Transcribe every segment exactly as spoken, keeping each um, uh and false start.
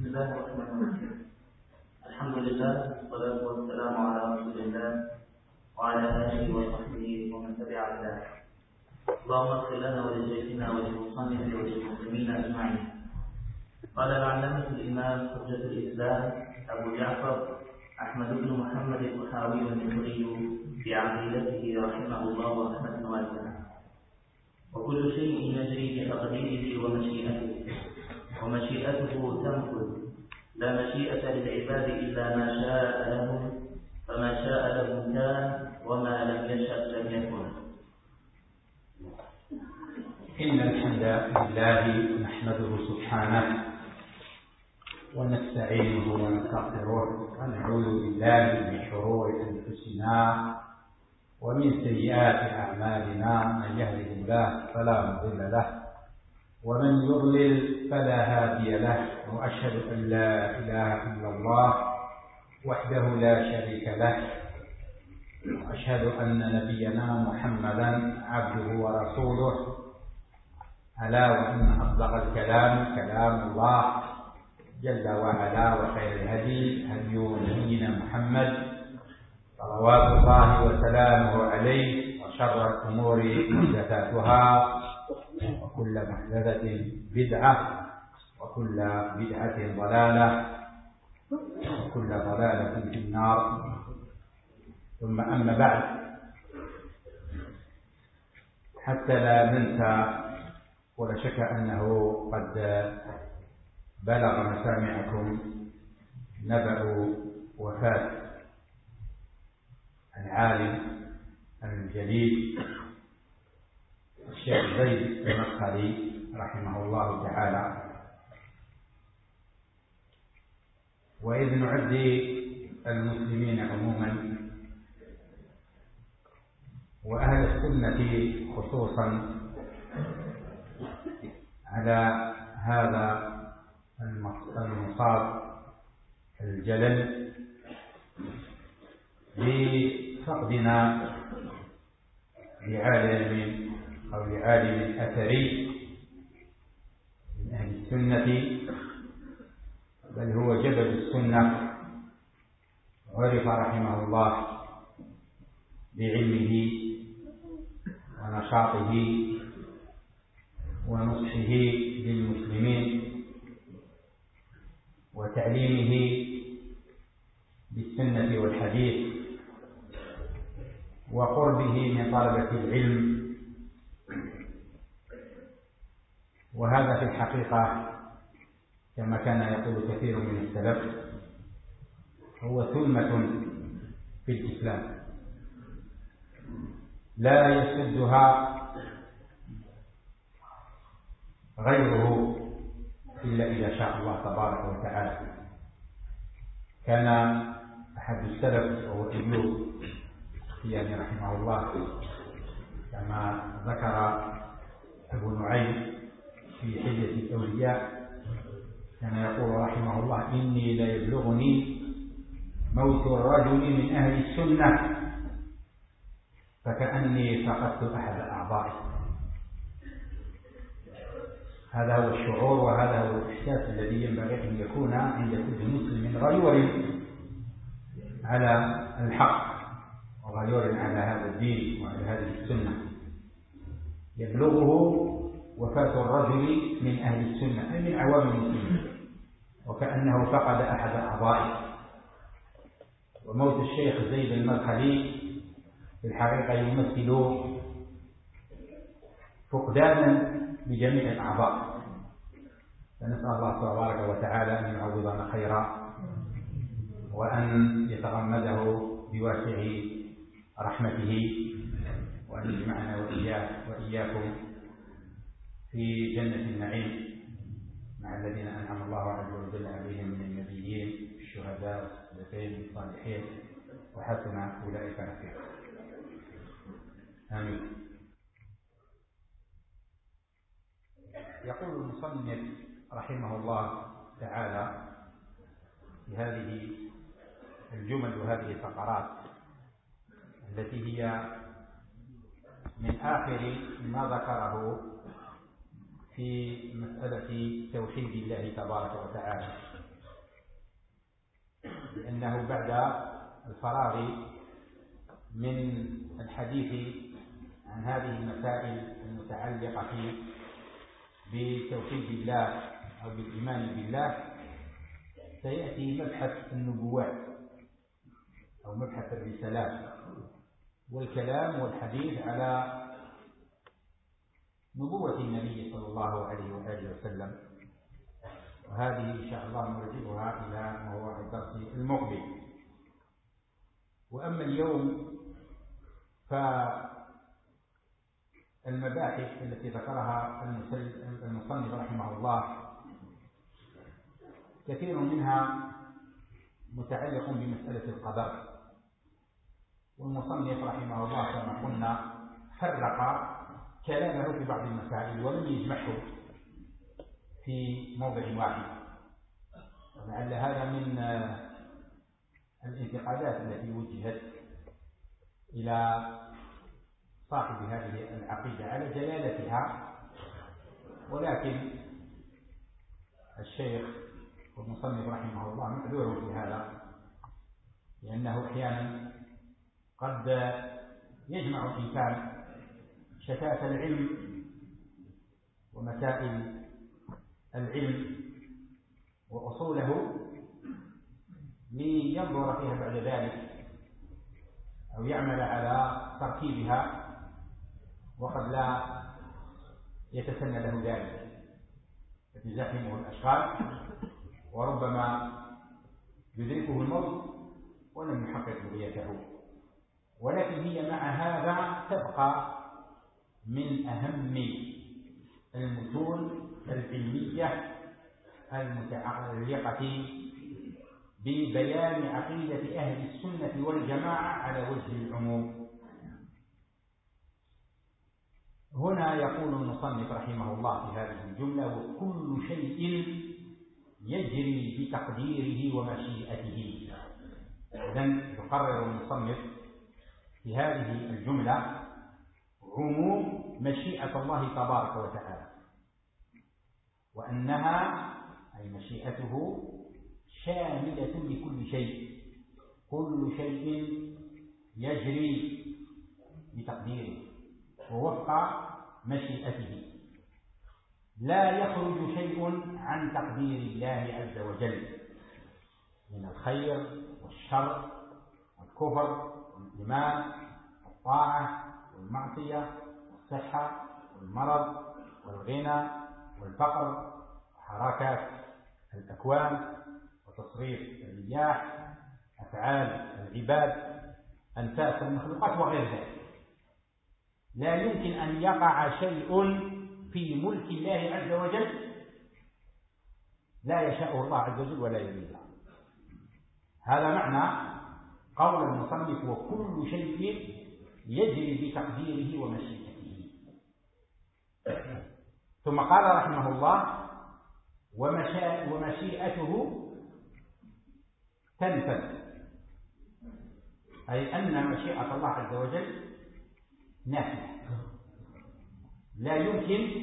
الله الرحمن الرحيم. الحمد لله والصلاة والسلام على رسول الله وعلى آله وصحبه ومن تبع هداه. اللهم اغفر لنا ولشيخنا وللمصنف وللمسلمين أجمعين. قال العلامة الإمام حجة الإسلام أبو جعفر أحمد بن محمد الطحاوي المصري في عقيدته رحمه الله رحمة واسعة: وكل شيء يجري بتقديره ومشيئته، ومشيئته تنفذ، لا مشيئة للعباد إلا ما شاء لهم، فما شاء لهم كان وما لم يشأ لم يكن. إن الحمد لله نحمده سبحانه ونستعينه ونستغفره ونعوذ بالله من شرور أنفسنا ومن سيئات أعمالنا، من يهده الله فلا مضل له ومن يضلل فلا هادي له، وأشهد أن لا إله إلا الله وحده لا شريك له، وأشهد أن نبينا محمدا عبده ورسوله، ألا وإن أصدق الكلام كلام الله جل وعلا، وخير الهدي هدي نبينا محمد صلوات الله وسلامه عليه، وشر الأمور محدثاتها، وكل محدثة بدعة، وكل بدعة ضلالة، وكل ضلالة في النار. ثم أما بعد، حتى لا ننسى، ولا شك أنه قد بلغ مسامعكم نبأ وفاة العالم الجليل الشيخ زيد المدخلي رحمه الله تعالى. وإذ نعدي المسلمين عموما وأهل السنة خصوصا على هذا المصاب الجلل بفقدنا لعالم أو لعالم أثري من أهل السنة، بل هو جبل السنة، عرف رحمه الله بعلمه ونشاطه ونصحه للمسلمين وتعليمه بالسنة والحديث وقربه من طلبة العلم. وهذا في الحقيقة كما كان يقول كثير من السلف هو ثلمة في الإسلام لا يسدها غيره إلا إذا شاء الله تبارك وتعالى. كان أحد السلف وهو أيوب السختياني رحمه الله، كما ذكر أبو نعيم في حجة الأولياء، كان يقول رحمه الله: إني لا يبلغني موت الرجل من أهل السنة فكأني فقدت أحد أعضائي. هذا هو الشعور وهذا هو الإحساس الذي ينبغي أن يكون عند كل مسلم غيور على الحق وغيور على هذا الدين وعلى هذه السنة. يبلغه وفاة الرجل من أهل السنة أي من عوام المسلمين وكأنه فقد أحد أعضائه. وموت الشيخ زيد المدخلي في الحقيقة يمثل فقدانا لجميع الأعضاء، فنسأل الله تبارك وتعالى أن يعوضنا خيرا وأن يتغمده بواسع رحمته، وأن يجمعنا وإياه وإياكم في جنة النعيم مع الذين أنعم الله عز وجل عليهم من النبيين الشهداء والصديقين الصالحين وحسن أولئك رفيقا. آمين. يقول المصنف رحمه الله تعالى في هذه الجمل وهذه الفقرات التي هي من آخر ما ذكره في مسألة توحيد الله تبارك وتعالى لأنه بعد الفراغ من الحديث عن هذه المسائل المتعلقة بتوحيد الله أو بالإيمان بالله سيأتي مبحث النبوات أو مبحث الرسالات والكلام والحديث على نبوة النبي صلى الله عليه وآله وسلم، وهذه إن شاء الله نرجعها إلى موضوع الدرس المقبل. وأما اليوم فالمباحث التي ذكرها المصنف رحمه الله كثير منها متعلق بمسألة القدر، والمصنف رحمه الله كما قلنا فرق كلامه في بعض المسائل ولم يجمعه في موضع واحد، ولعل هذا من الانتقادات التي وجهت إلى صاحب هذه العقيدة على جلالتها، ولكن الشيخ والمصنف رحمه الله معذور في هذا، لأنه أحيانا قد يجمع الإنسان شتات العلم ومسائل العلم وأصوله لينظر فيها بعد ذلك أو يعمل على تركيبها، وقد لا يتسنى له ذلك فتزاحمه الأشغال وربما يدركه الموت ولم يحقق بغيته. ولكن هي مع هذا تبقى من أهم المتون العلمية المتعلقة ببيان عقيدة أهل السنة والجماعة على وجه العموم. هنا يقول المصنف رحمه الله في هذه الجملة: وكل شيء يجري بتقديره ومشيئته. إذن يقرر المصنف في هذه الجملة عموم مشيئة الله تبارك وتعالى، وأنها أي مشيئته شاملة لكل شيء، كل شيء يجري بتقديره ووفق مشيئته، لا يخرج شيء عن تقدير الله عز وجل من الخير والشر والكفر والإيمان والطاعة والمعصية والصحة والمرض والغنى والفقر وحركات الأكوان وتصريف الرياح، أفعال العباد، أنفاس المخلوقات وغير ذلك. لا يمكن أن يقع شيء في ملك الله عز وجل لا يشاء الله عز وجل ولا يريده. هذا معنى قول المصنف: وكل شيء يجري بتقديره ومشيئته. ثم قال رحمه الله: ومشيئته تنفذ، أي أن مشيئة الله عز وجل نافذة، لا يمكن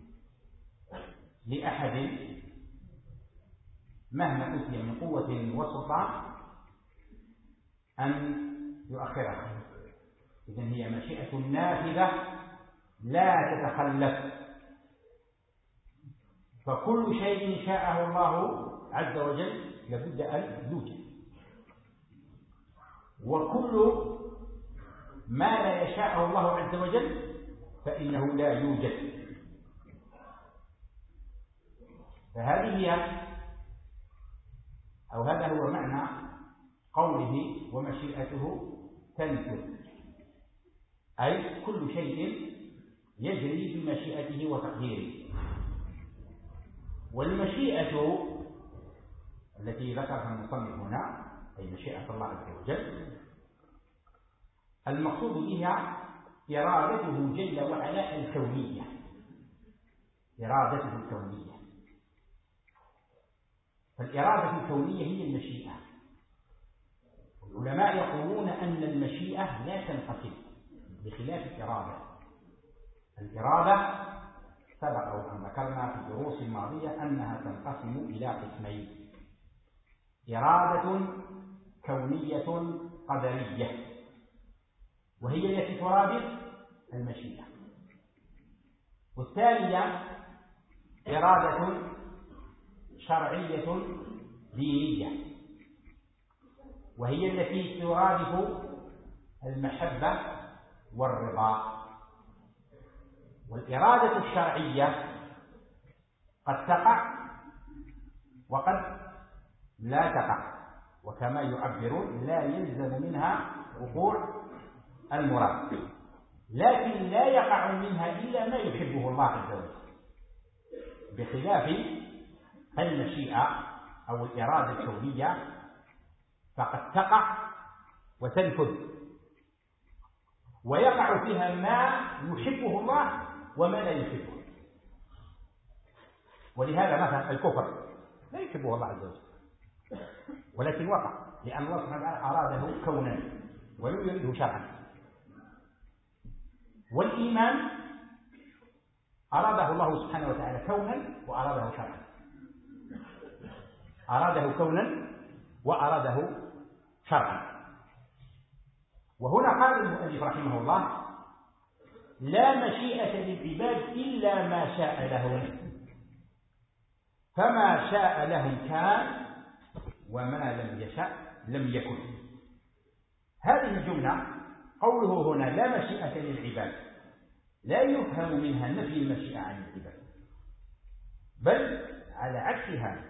لأحد مهما أوتي من قوة وسلطان أن يؤخرها. إذن هي مشيئة نافذة لا تتخلف، فكل شيء شاءه الله عز وجل لابد أن يوجد، وكل ما لا يشاءه الله عز وجل فإنه لا يوجد. فهذه هي أو هذا هو معنى قوله ومشيئته تنفذ، أي كل شيء يجري بمشيئته وتقديره. والمشيئة التي ذكرها المصنف هنا أي مشيئة الله عز وجل المقصود بها إرادته جل وعلا الكونية، إرادته الكونية. فالإرادة الكونية هي المشيئة. العلماء يقولون أن المشيئة لا تنقسم بخلاف الإرادة. الإرادة سبق وأن ذكرنا في الدروس الماضية أنها تنقسم إلى قسمين: إرادة كونية قدرية، وهي التي ترادف المشيئة. والثانية إرادة شرعية دينية، وهي التي ترادف المحبة والرضا. والإرادة الشرعية قد تقع وقد لا تقع، وكما يعبرون لا يلزم منها وقوع المراد، لكن لا يقع منها إلا ما يحبه الله عز وجل، بخلاف المشيئة أو الإرادة الكونية فقد تقع وتنفذ، ويقع فيها ما يحبه الله وما لا يحبه. ولهذا مثلا الكفر لا يحبه الله عز وجل، ولكن وقع لأن الله سبحانه وتعالى أراده كونا ولم يريده شرعا. والإيمان أراده الله سبحانه وتعالى كونا وأراده شرعا، أراده كونا وأراده شرعا. وهنا قال المؤلف رحمه الله: لا مشيئة للعباد إلا ما شاء لهم، فما شاء لهم كان وما لم يشأ لم يكن. هذه الجملة قوله هنا لا مشيئة للعباد لا يفهم منها نفي المشيئة عن العباد، بل على عكس هذا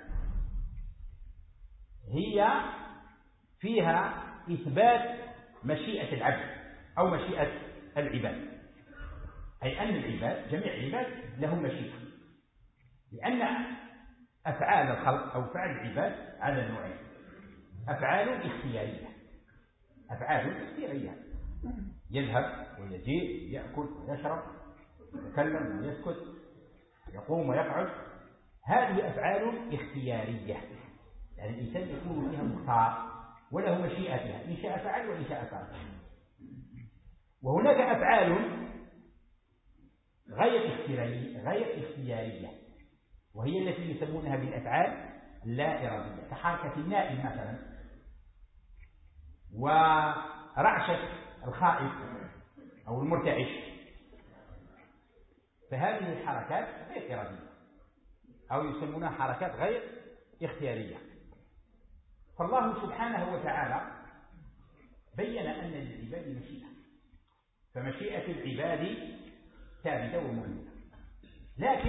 هي فيها إثبات مشيئة العبد أو مشيئة العباد، أي أن العباد جميع العباد لهم مشيئة، لأن أفعال الخلق أو فعل العباد على نوعين: أفعال اختيارية، أفعال اختيارية يذهب ويجيء، يأكل ويشرب، يتكلم ويسكت، يقوم ويقعد، هذه أفعال اختيارية، يعني الإنسان يكون فيها مختار وله مشيئة فيها، إن شاء فعل وإن شاء ترك. وهناك أفعال غير اختيارية غير اختيارية وهي التي يسمونها بالأفعال اللا إرادية، كحركة النائم مثلا ورعشة الخائف أو المرتعش، فهذه الحركات غير إرادية أو يسمونها حركات غير اختيارية. فالله سبحانه وتعالى بين أن للعباد مشيئة، فمشيئة العباد ثابتة ومؤمنة، لكن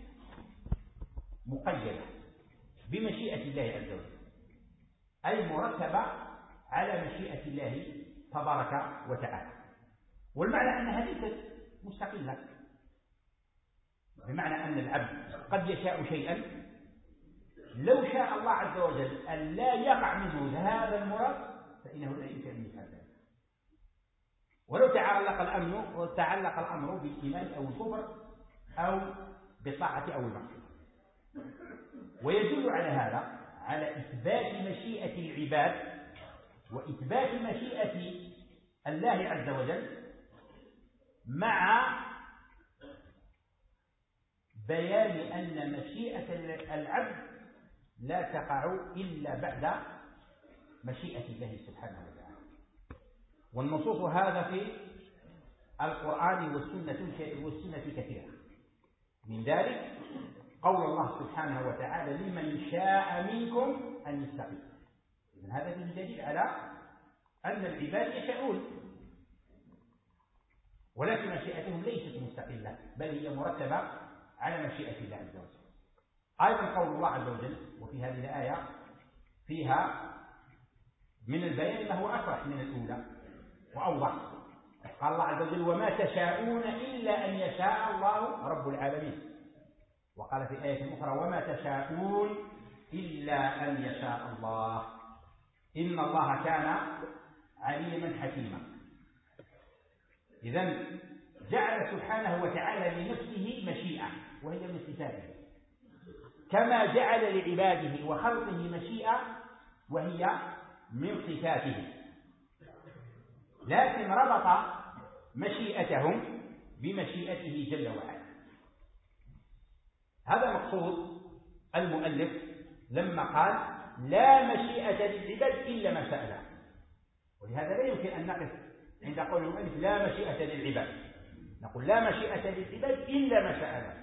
مقيدة بمشيئة الله عز وجل، أي مرتبة على مشيئة الله تبارك وتعالى. والمعنى أنها ليست مستقلة، بمعنى أن العبد قد يشاء شيئا لو شاء الله عز وجل أن لا يقع منه هذا المراد فإنه لا يمكن أن يفعل ذلك، ولو تعلق الأمر وتعلق الأمر بالإيمان أو الكفر أو بالطاعة أو المعصية. ويدل على هذا على إثبات مشيئة العباد وإثبات مشيئة الله عز وجل مع بيان أن مشيئة العبد لا تقع إلا بعد مشيئة الله سبحانه وتعالى. والنصوص هذا في القرآن والسنة والسنة كثيرة، من ذلك قول الله سبحانه وتعالى: لمن شاء منكم أن يستقيم. إذن هذا فيه دليل على أن العباد يشاءون، ولكن مشيئتهم ليست مستقلة بل هي مرتبة على مشيئة الله عز وجل. أيضا قول الله عز وجل وفي هذه الآية فيها من البيان ما هو أفرح من الأولى وأوضح. قال الله عز وجل: وما تشاءون إلا أن يشاء الله رب العالمين. وقال في آية أخرى: وما تشاءون إلا أن يشاء الله إن الله كان عليما حكيما. إذن جعل سبحانه وتعالى لنفسه مشيئة وهي من صفاته، كما جعل لعباده وخلقه مشيئة وهي من صفاته، لكن ربط مشيئتهم بمشيئته جل وعلا. هذا مقصود المؤلف لما قال لا مشيئة للعباد إلا ما شاء الله. ولهذا لا يمكن أن نقف عند قول المؤلف لا مشيئة للعباد، نقول لا مشيئة للعباد إلا ما شاء الله.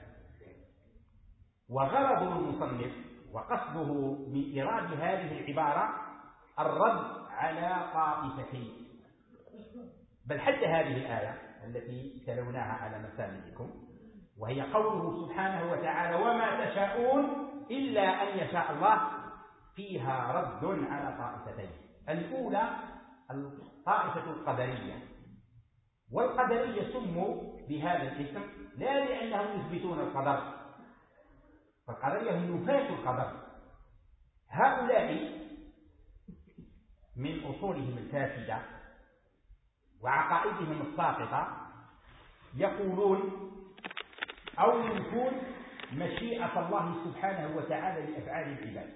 وغرض المصنف وقصده من إيراد هذه العبارة الرد على طائفتين، بل حتى هذه الآية التي تلوناها على مسامعكم وهي قوله سبحانه وتعالى وما تشاءون إلا أن يشاء الله، فيها رد على طائفتين. الأولى الطائفة القدرية، والقدرية سموا بهذا الاسم لا لأنهم يثبتون القدر، فالقدرية هم نفاة القدر. هؤلاء من أصولهم الفاسدة وعقائدهم الساقطة يقولون أو ينفون مشيئة الله سبحانه وتعالى لأفعال العباد،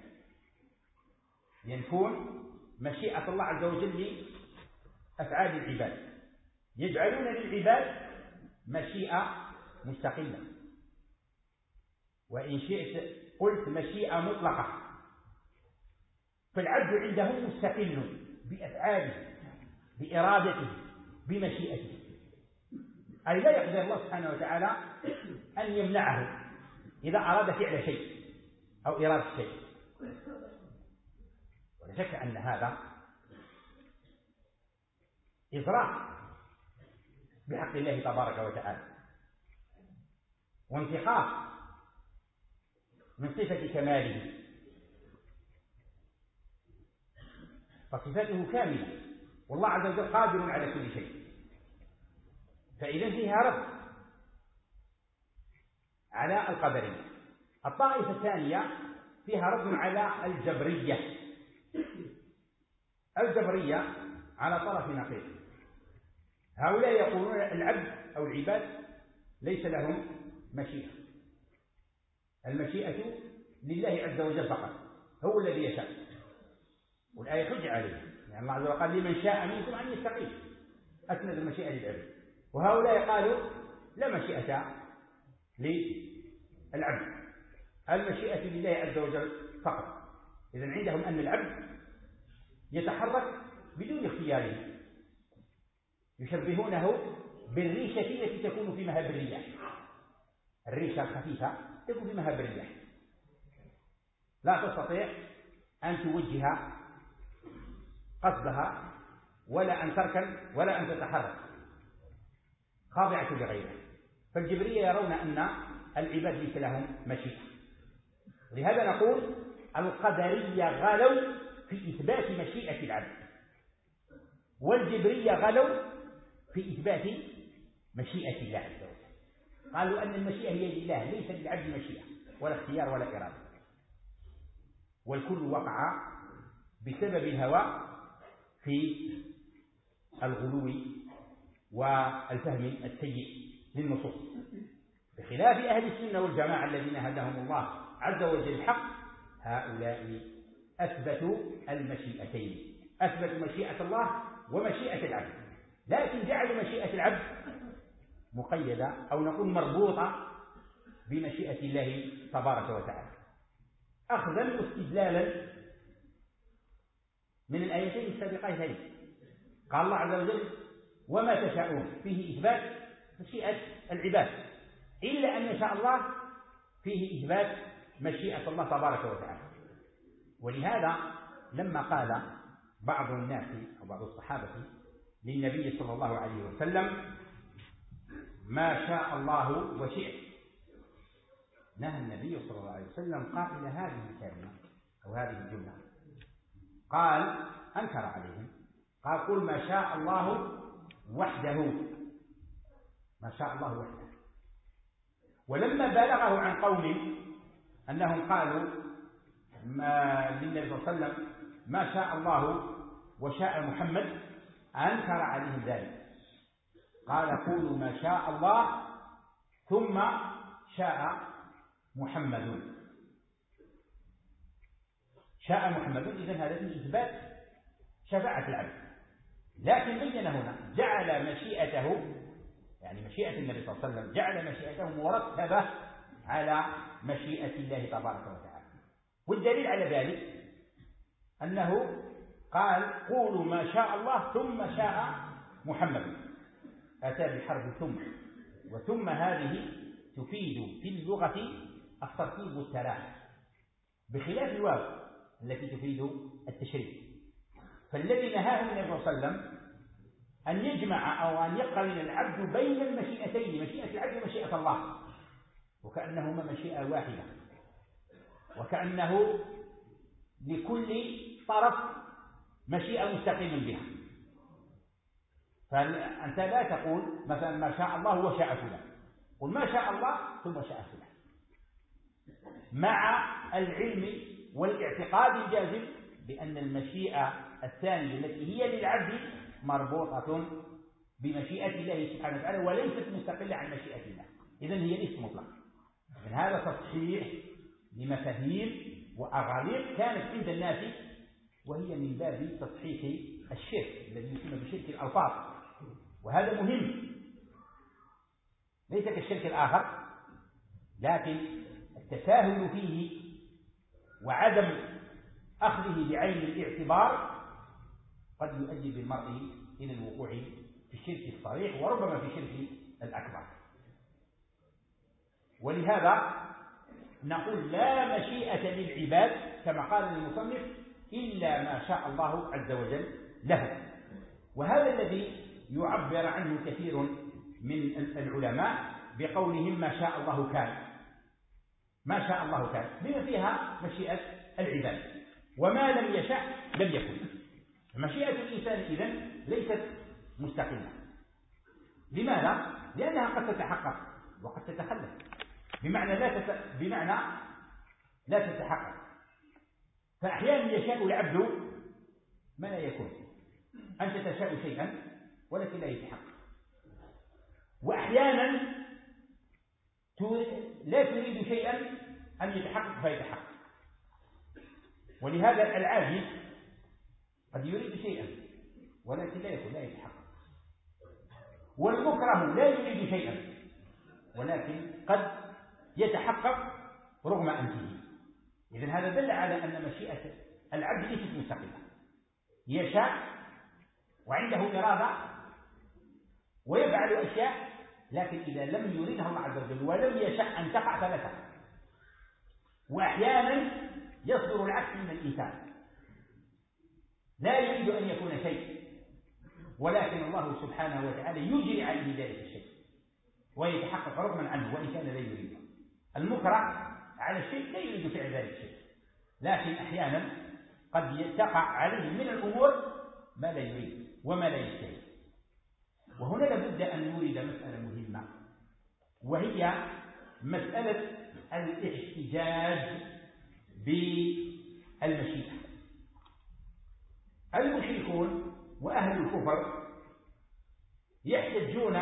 ينفون مشيئة الله عز وجل لأفعال العباد، يجعلون للعباد مشيئة مستقلة، وإن شئت قلت مشيئة مطلقة، فالعبد عندهم مستقل بأفعاله بإرادته بمشيئته، أي لا يقدر الله سبحانه وتعالى أن يمنعه إذا أراد فعل شيء أو إرادة شيء. ولا شك أن هذا إضرار بحق الله تبارك وتعالى وانتقاص من صفة كماله، فصفته كاملة والله عز وجل قادر على كل شيء، فإذا فيها رد على القدرية. الطائفة الثانية فيها رد على الجبرية. الجبرية على طرف نقيض، هؤلاء يقولون العبد أو العباد ليس لهم مشيئة، المشيئة لله عز وجل فقط، هو الذي يشاء، والآية حجة عليه، يعني الله عز وجل قال لمن شاء منكم أن يستقيم، أسند المشيئة للعبد. وهؤلاء قالوا لا مشيئة للعبد، المشيئة لله عز وجل فقط. إذن عندهم أن العبد يتحرك بدون اختياره، يشبهونه بالريشة التي تكون في مهب الرياح، الريشة الخفيفة تكون في مهب الرياح، لا تستطيع أن توجه قصدها ولا أن تركن ولا أن تتحرك، خاضعة لغيرها. فالجبرية يرون أن العباد ليس لهم مشيئة، لهذا نقول القدرية غلوا في إثبات مشيئة العبد، والجبرية غلوا في إثبات مشيئة الله عز وجل، قالوا أن المشيئة هي لله ليس للعبد مشيئة ولا اختيار ولا إرادة، والكل وقع بسبب الهوى في الغلو والفهم السيء للنصوص، بخلاف أهل السنة والجماعة الذين هداهم الله عز وجل الحق. هؤلاء أثبتوا المشيئتين، أثبتوا مشيئة الله ومشيئة العبد، لكن جعلوا مشيئة العبد مقيدة أو نقول مربوطة بمشيئة الله تبارك وتعالى، أخذا واستدلالا من الآيتين السابقتين. قال الله عز وجل وما تشاءون، فيه إثبات مشيئة العباد، إلا أن يشاء الله فيه إثبات مشيئة الله تبارك وتعالى. ولهذا لما قال بعض الناس أو بعض الصحابة للنبي صلى الله عليه وسلم ما شاء الله وشئت، نهى النبي صلى الله عليه وسلم قائل هذه الكلمة أو هذه الجملة، قال أنكر عليهم، قال قل ما شاء الله وحده، ما شاء الله وحده. ولما بلغه عن قوم أنهم قالوا ما للنبي صلى الله عليه وسلم ما شاء الله وشاء محمد، أنكر عليهم ذلك، قال قولوا ما شاء الله ثم شاء محمد، شاء محمد. إذن هذا من إثبات شفاعة العبد، لكن بين هنا جعل مشيئته، يعني مشيئة النبي صلى الله عليه وسلم جعل مشيئته مرتبة على مشيئة الله تبارك وتعالى، والدليل على ذلك أنه قال قولوا ما شاء الله ثم شاء محمد، أتى بحرف ثم، وثم هذه تفيد في اللغة الترتيب والتراخي بخلاف الواو التي تفيد التشريك. فالذي نهاه النبي صلى الله عليه وسلم أن يجمع أو أن يقرن العبد بين المشيئتين، مشيئة العبد ومشيئة الله، وكأنهما مشيئة واحدة، وكأنه لكل طرف مشيئة مستقيم بها. فأنت لا تقول مثلا ما شاء الله وشاء فلان، قل ما شاء الله ثم شاء فلان، مع العلم والاعتقاد الجازم بأن المشيئة الثانية التي هي للعبد مربوطة بمشيئة الله سبحانه وتعالى وليست مستقلة عن مشيئة الله، إذن هي ليست مطلقة. من هذا تصحيح لمفاهيم وأغاليق كانت عند الناس، وهي من باب تصحيح الشرك الذي يسمى بشرك الألفاظ، وهذا مهم ليس كالشرك الآخر، لكن التساهل فيه وعدم أخذه بعين الاعتبار قد يؤدي بالمرء إلى الوقوع في الشرك الصريح وربما في الشرك الأكبر. ولهذا نقول لا مشيئة للعباد كما قال المصنف إلا ما شاء الله عز وجل له. وهذا الذي يعبر عنه كثير من العلماء بقولهم ما شاء الله كان، ما شاء الله كان، بما فيها مشيئة العباد، وما لم يشاء لم يكن. مشيئة الإنسان إذن ليست مستقلة. لماذا؟ لأنها قد تتحقق وقد تتخلف، بمعنى لا تت... بمعنى لا تتحقق. فأحيانا يشاء العبد ما لا يكون، أنت تشاء شيئا ولكن لا يتحقق، وأحيانا لا تريد شيئا أن يتحقق فيتحقق. ولهذا العاجز قد يريد شيئا ولكن لا يكون، لا يتحقق. والمكره لا يريد شيئا ولكن قد يتحقق رغم أنفه. إذن هذا دل على أن مشيئة العبد ليست مستقلة، يشاء وعنده إرادة ويفعل أشياء، لكن إذا لم يريدها الله عز وجل ولم يشاء أن تقع فلا تقع. وأحيانا يصدر العكس من الإنسان، لا يريد أن يكون شيء ولكن الله سبحانه وتعالى يجري عليه ذلك الشيء ويتحقق رغما عنه وإن كان لا يريده. المكره على الشيء لا يريد فعل ذلك الشيء، لكن أحيانا قد تقع عليه من الأمور ما لا يريد وما لا يشتهي. وهنا لابد أن نورد مسألة مهمة، وهي مسألة الاحتجاج بالمشيئة. المشركون وأهل الكفر يحتجون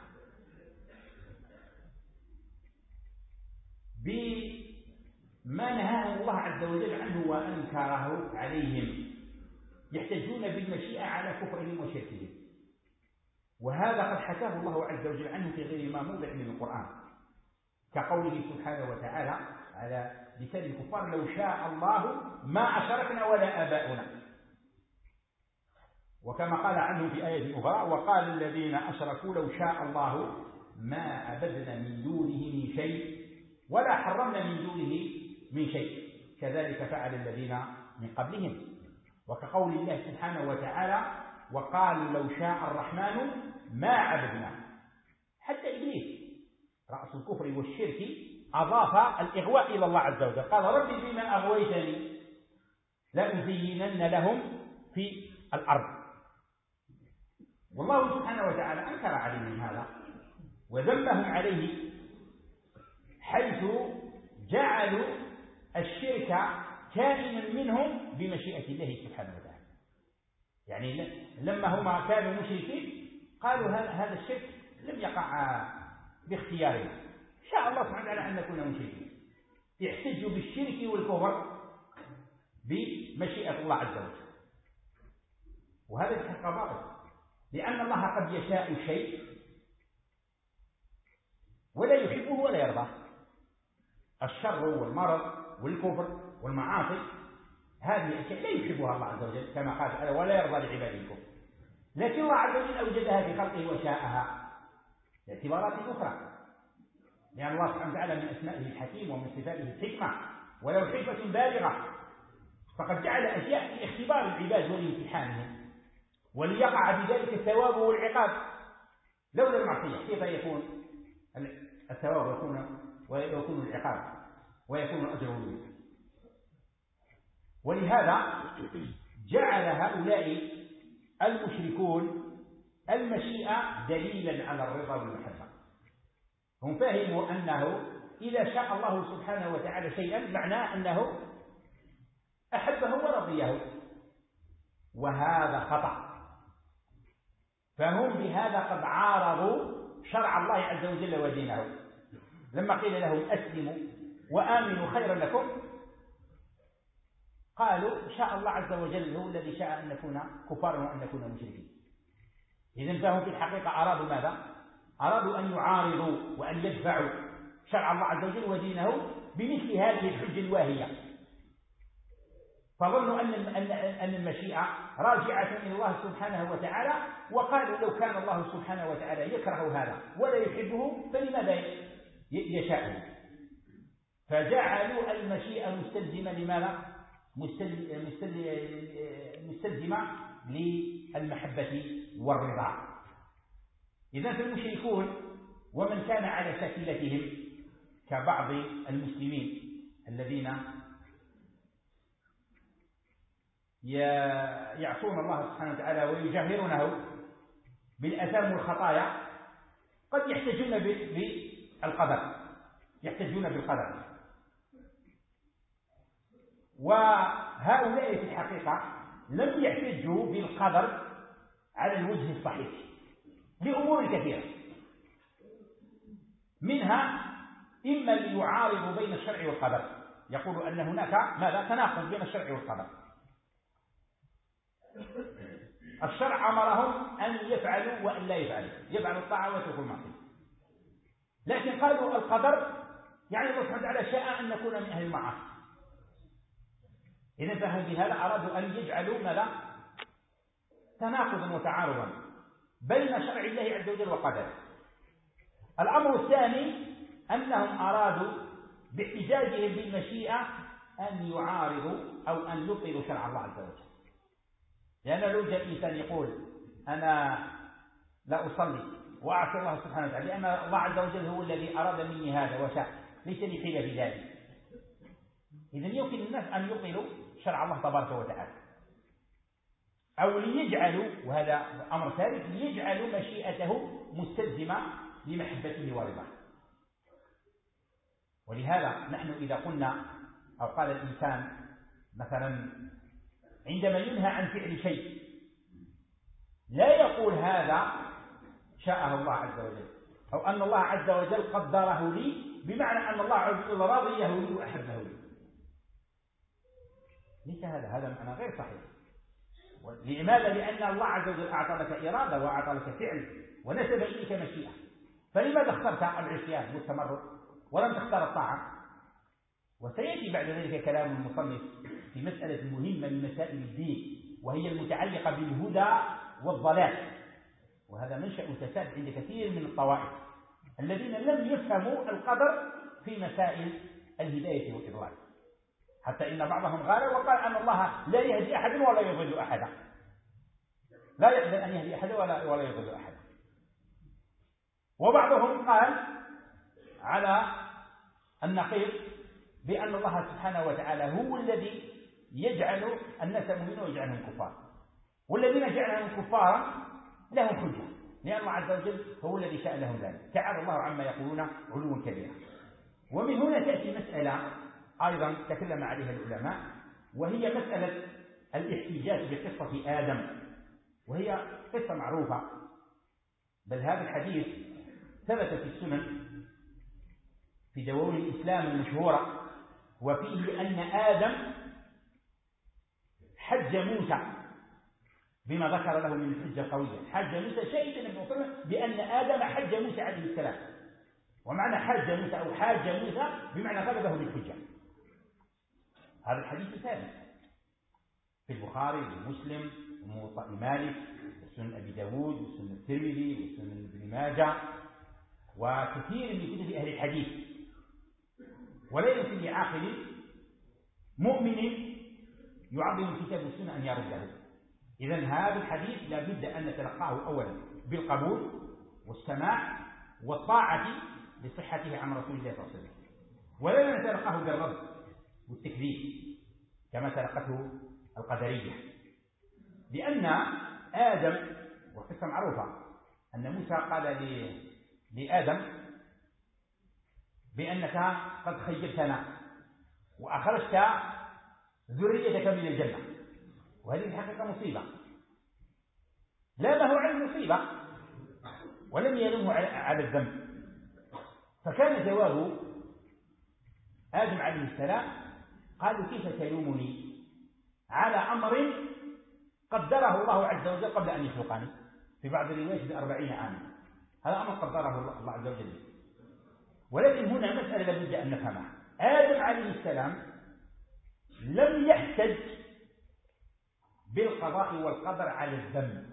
بما نهاه الله عز وجل عنه وأنكره عليهم، يحتجون بالمشيئة على كفرهم وشركهم، وهذا قد حكاه الله عز وجل عنه في غير ما موضع من القرآن، كقوله سبحانه وتعالى على لسان الكفار لو شاء الله ما أشركنا ولا آباؤنا، وكما قال عنه في آية أخرى وقال الذين أشركوا لو شاء الله ما عبدنا من دونه من شيء ولا حرمنا من دونه من شيء كذلك فعل الذين من قبلهم. وكقول الله سبحانه وتعالى وقالوا لو شاء الرحمن ما عبدنا. حتى إبليس رأس الكفر والشرك أضاف الإغواء إلى الله عز وجل، قال رب بما أغويتني لأزينن لهم في الأرض. والله سبحانه وتعالى أنكر عليهم هذا وذمهم عليه حيث جعلوا الشرك كائنا منهم بمشيئة الله سبحانه وتعالى. يعني لما هم كانوا مشركين قالوا هذا الشرك لم يقع باختيارنا، شاء الله سبحانه وتعالى أن نكون مشركين. يحتجوا بالشرك والكفر بمشيئة الله عز وجل، وهذا الحق باطل، لأن الله قد يشاء شيء ولا يحبه ولا يرضاه. الشر والمرض والكفر والمعاصي، هذه أشياء لا يحبها الله عز وجل كما قال تعالى ولا يرضى لعباده الكفر، لكن الله عز وجل أوجدها في خلقه وشاءها باعتبارات أخرى، لأن الله سبحانه وتعالى من أسمائه الحكيم ومن صفاته الحكمة ولو حكمة بالغة، فقد جعل أشياء في اختبار العباد ولامتحانهم وليقع بذلك الثواب والعقاب. لولا المعصية كيف يكون الثواب ويكون ويكون العقاب ويكون الأجر والوزر؟ ولهذا جعل هؤلاء المشركون المشيئة دليلا على الرضا والمحبة. هم فهموا أنه إذا شاء الله سبحانه وتعالى شيئا معناه أنه أحبه ورضيه، وهذا خطأ. فهم بهذا قد عارضوا شرع الله عز وجل ودينه. لما قيل لهم أسلموا وآمنوا خيرا لكم قالوا شاء الله عز وجل هو الذي شاء أن نكون كفارا وأن نكون مشركين. إذن فهم في الحقيقة أرادوا ماذا؟ أرادوا أن يعارضوا وأن يدفعوا شرع الله عز وجل ودينه بمثل هذه الحجة الواهية، فظنوا أن أن المشيئة راجعة إلى الله سبحانه وتعالى، وقالوا لو كان الله سبحانه وتعالى يكره هذا ولا يحبه فلماذا يشاءه؟ فجعلوا المشيئة مستلزمة لماذا؟ مستلزمة للمحبة والرضا. إذن فالمشركون ومن كان على شاكلتهم كبعض المسلمين الذين يعصون الله سبحانه وتعالى ويجاهرونه بالآثام والخطايا قد يحتجون بالقدر، يحتجون بالقدر. وهؤلاء في الحقيقة لم يحتجوا بالقدر على الوجه الصحيح لأمور كثيرة، منها إما ليعارضوا بين الشرع والقدر، يقول أن هناك ماذا؟ تناقض بين الشرع والقدر. الشرع أمرهم أن يفعلوا وأن لا يفعلوا، يفعلوا الطاعة ويتركوا المعصية، لكن قالوا القدر يعني الله سبحانه وتعالى شاء أن نكون من أهل المعاصي. إذن فهم بهذا أرادوا أن يجعلوا ماذا؟ تناقضا وتعارضا بين شرع الله عز وجل وقدره. الأمر الثاني أنهم أرادوا باحتجاجهم بالمشيئة أن يعارضوا أو أن يبطلوا شرع الله عز وجل، لأن لو جاء إنسان يقول أنا لا أصلي وأعصي الله سبحانه وتعالى لأن الله عز وجل هو الذي أراد مني هذا وشاء، ليس لي حيلة في ذلك، إذن يمكن الناس أن يبطلوا شرع الله تبارك وتعالى، أو ليجعلوا، وهذا أمر ثالث، ليجعلوا مشيئته مستلزمة لمحبته ورضاه. ولهذا نحن إذا قلنا أو قال الإنسان مثلا عندما ينهى عن فعل شيء لا يقول هذا شاءه الله عز وجل أو أن الله عز وجل قدره لي بمعنى أن الله عز وجل رضيه لي وأحبه لي، ليس هذا هذا معنى غير صحيح. لماذا؟ لأن الله عز وجل أعطى لك إرادة وأعطى لك فعل ونسب إليك مشيئة، فلماذا اخترت العصيان والتمرد ولم تختار الطاعة؟ وسيأتي بعد ذلك كلام المصنف في مسألة مهمة من مسائل الدين وهي المتعلقة بالهدى والضلال، وهذا منشأ فساد عند كثير من الطوائف الذين لم يفهموا القدر في مسائل الهداية والإضلال، حتى إن بعضهم غالى وقال أن الله لا يهدي أحد ولا يضل أحدا، لا يقدر أن يهدي أحد ولا ولا يضل أحدا. وبعضهم قال على النقيض بأن الله سبحانه وتعالى هو الذي يجعل الناس مؤمنين ويجعلهم كفار، والذين جعلهم كفارا لهم حجة لأن الله عز وجل هو الذي شاء لهم ذلك، تعالى الله عما يقولون علوا كبيرا. ومن هنا تأتي مسألة أيضا تكلم عليها العلماء، وهي مسألة الاحتجاج بقصة آدم، وهي قصة معروفة، بل هذا الحديث ثبت في السنن في دواوين الإسلام المشهورة، وفيه أن آدم حج موسى بما ذكر له من الحجة القوية، حج موسى شهد النبي صلى الله عليه وسلم بأن آدم حج موسى عليه السلام، ومعنى حج موسى أو حاج موسى بمعنى غلبه بالحجة. هذا الحديث ثابت في البخاري ومسلم وموطأ مالك وسنن أبي داود وسنن الترمذي وسنن ابن ماجه وكثير من كتب أهل الحديث، ولا يمكن لعاقل مؤمن يعظم الكتاب والسنة أن يرده. إذن هذا الحديث لا بد أن نتلقاه أولا بالقبول والسماع والطاعة لصحته عن رسول الله صلى الله عليه وسلم، ولا نتلقاه بالرد والتكذيب كما تلقته القدرية، لأن آدم، وقصة معروفة أن موسى قال لآدم بأنك قد خيبتنا وأخرجت ذريتك من الجنة، وهذه الحقيقة مصيبة لامه على المصيبة ولم يلمه على الذنب. فكان جواب آدم عليه السلام قالوا كيف تلومني على أمر قدره الله عز وجل قبل أن يخلقني، في بعض الروايات بأربعين عاما، هذا أمر قدره الله عز وجل. ولكن هنا مسألة لابد أن نفهمها. آدم عليه السلام لم يحتج بالقضاء والقدر على الذنب،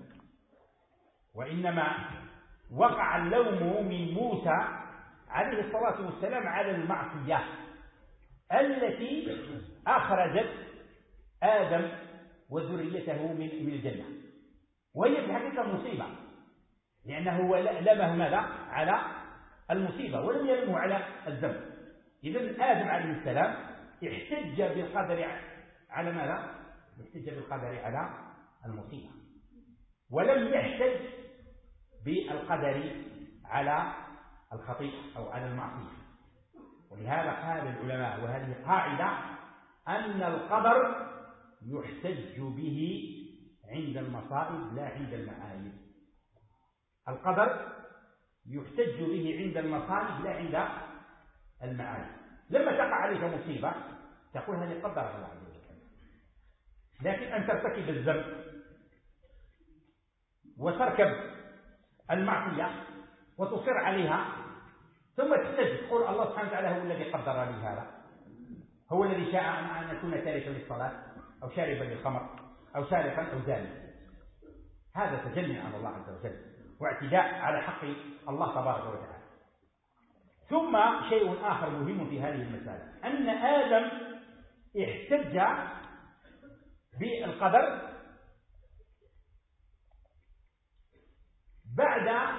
وإنما وقع اللوم من موسى عليه الصلاة والسلام على المعصية التي أخرجت آدم وذريته من من الجنة، وهي في الحقيقة مصيبة، لأنه لمه ماذا على المصيبة ولم يلمه على الذنب. إذن آدم عليه السلام احتج بالقدر على ماذا؟ احتج بالقدر على المصيبة، ولم يحتج بالقدر على الخطيئة أو على المعصية. ولهذا قال العلماء، وهذه قاعدة، أن القدر يحتج به عند المصائب لا عند المعايب. القدر يحتج به عند المصائب لا عند المعايب. لما تقع عليك مصيبة تقول هذه قدر الله عز وجل، لكن أن ترتكب الذنب وتركب المعصية وتصر عليها ثم تحتج تقول الله سبحانه وتعالى هو الذي قدر لي هذا، هو الذي شاء أن أكون تاركا للصلاة أو شاربا للخمر أو سارقا أو زانيا، هذا تجني على الله عز وجل واعتداء على حق الله تبارك وتعالى. ثم شيء آخر مهم في هذه المسألة، أن آدم احتج بالقدر بعد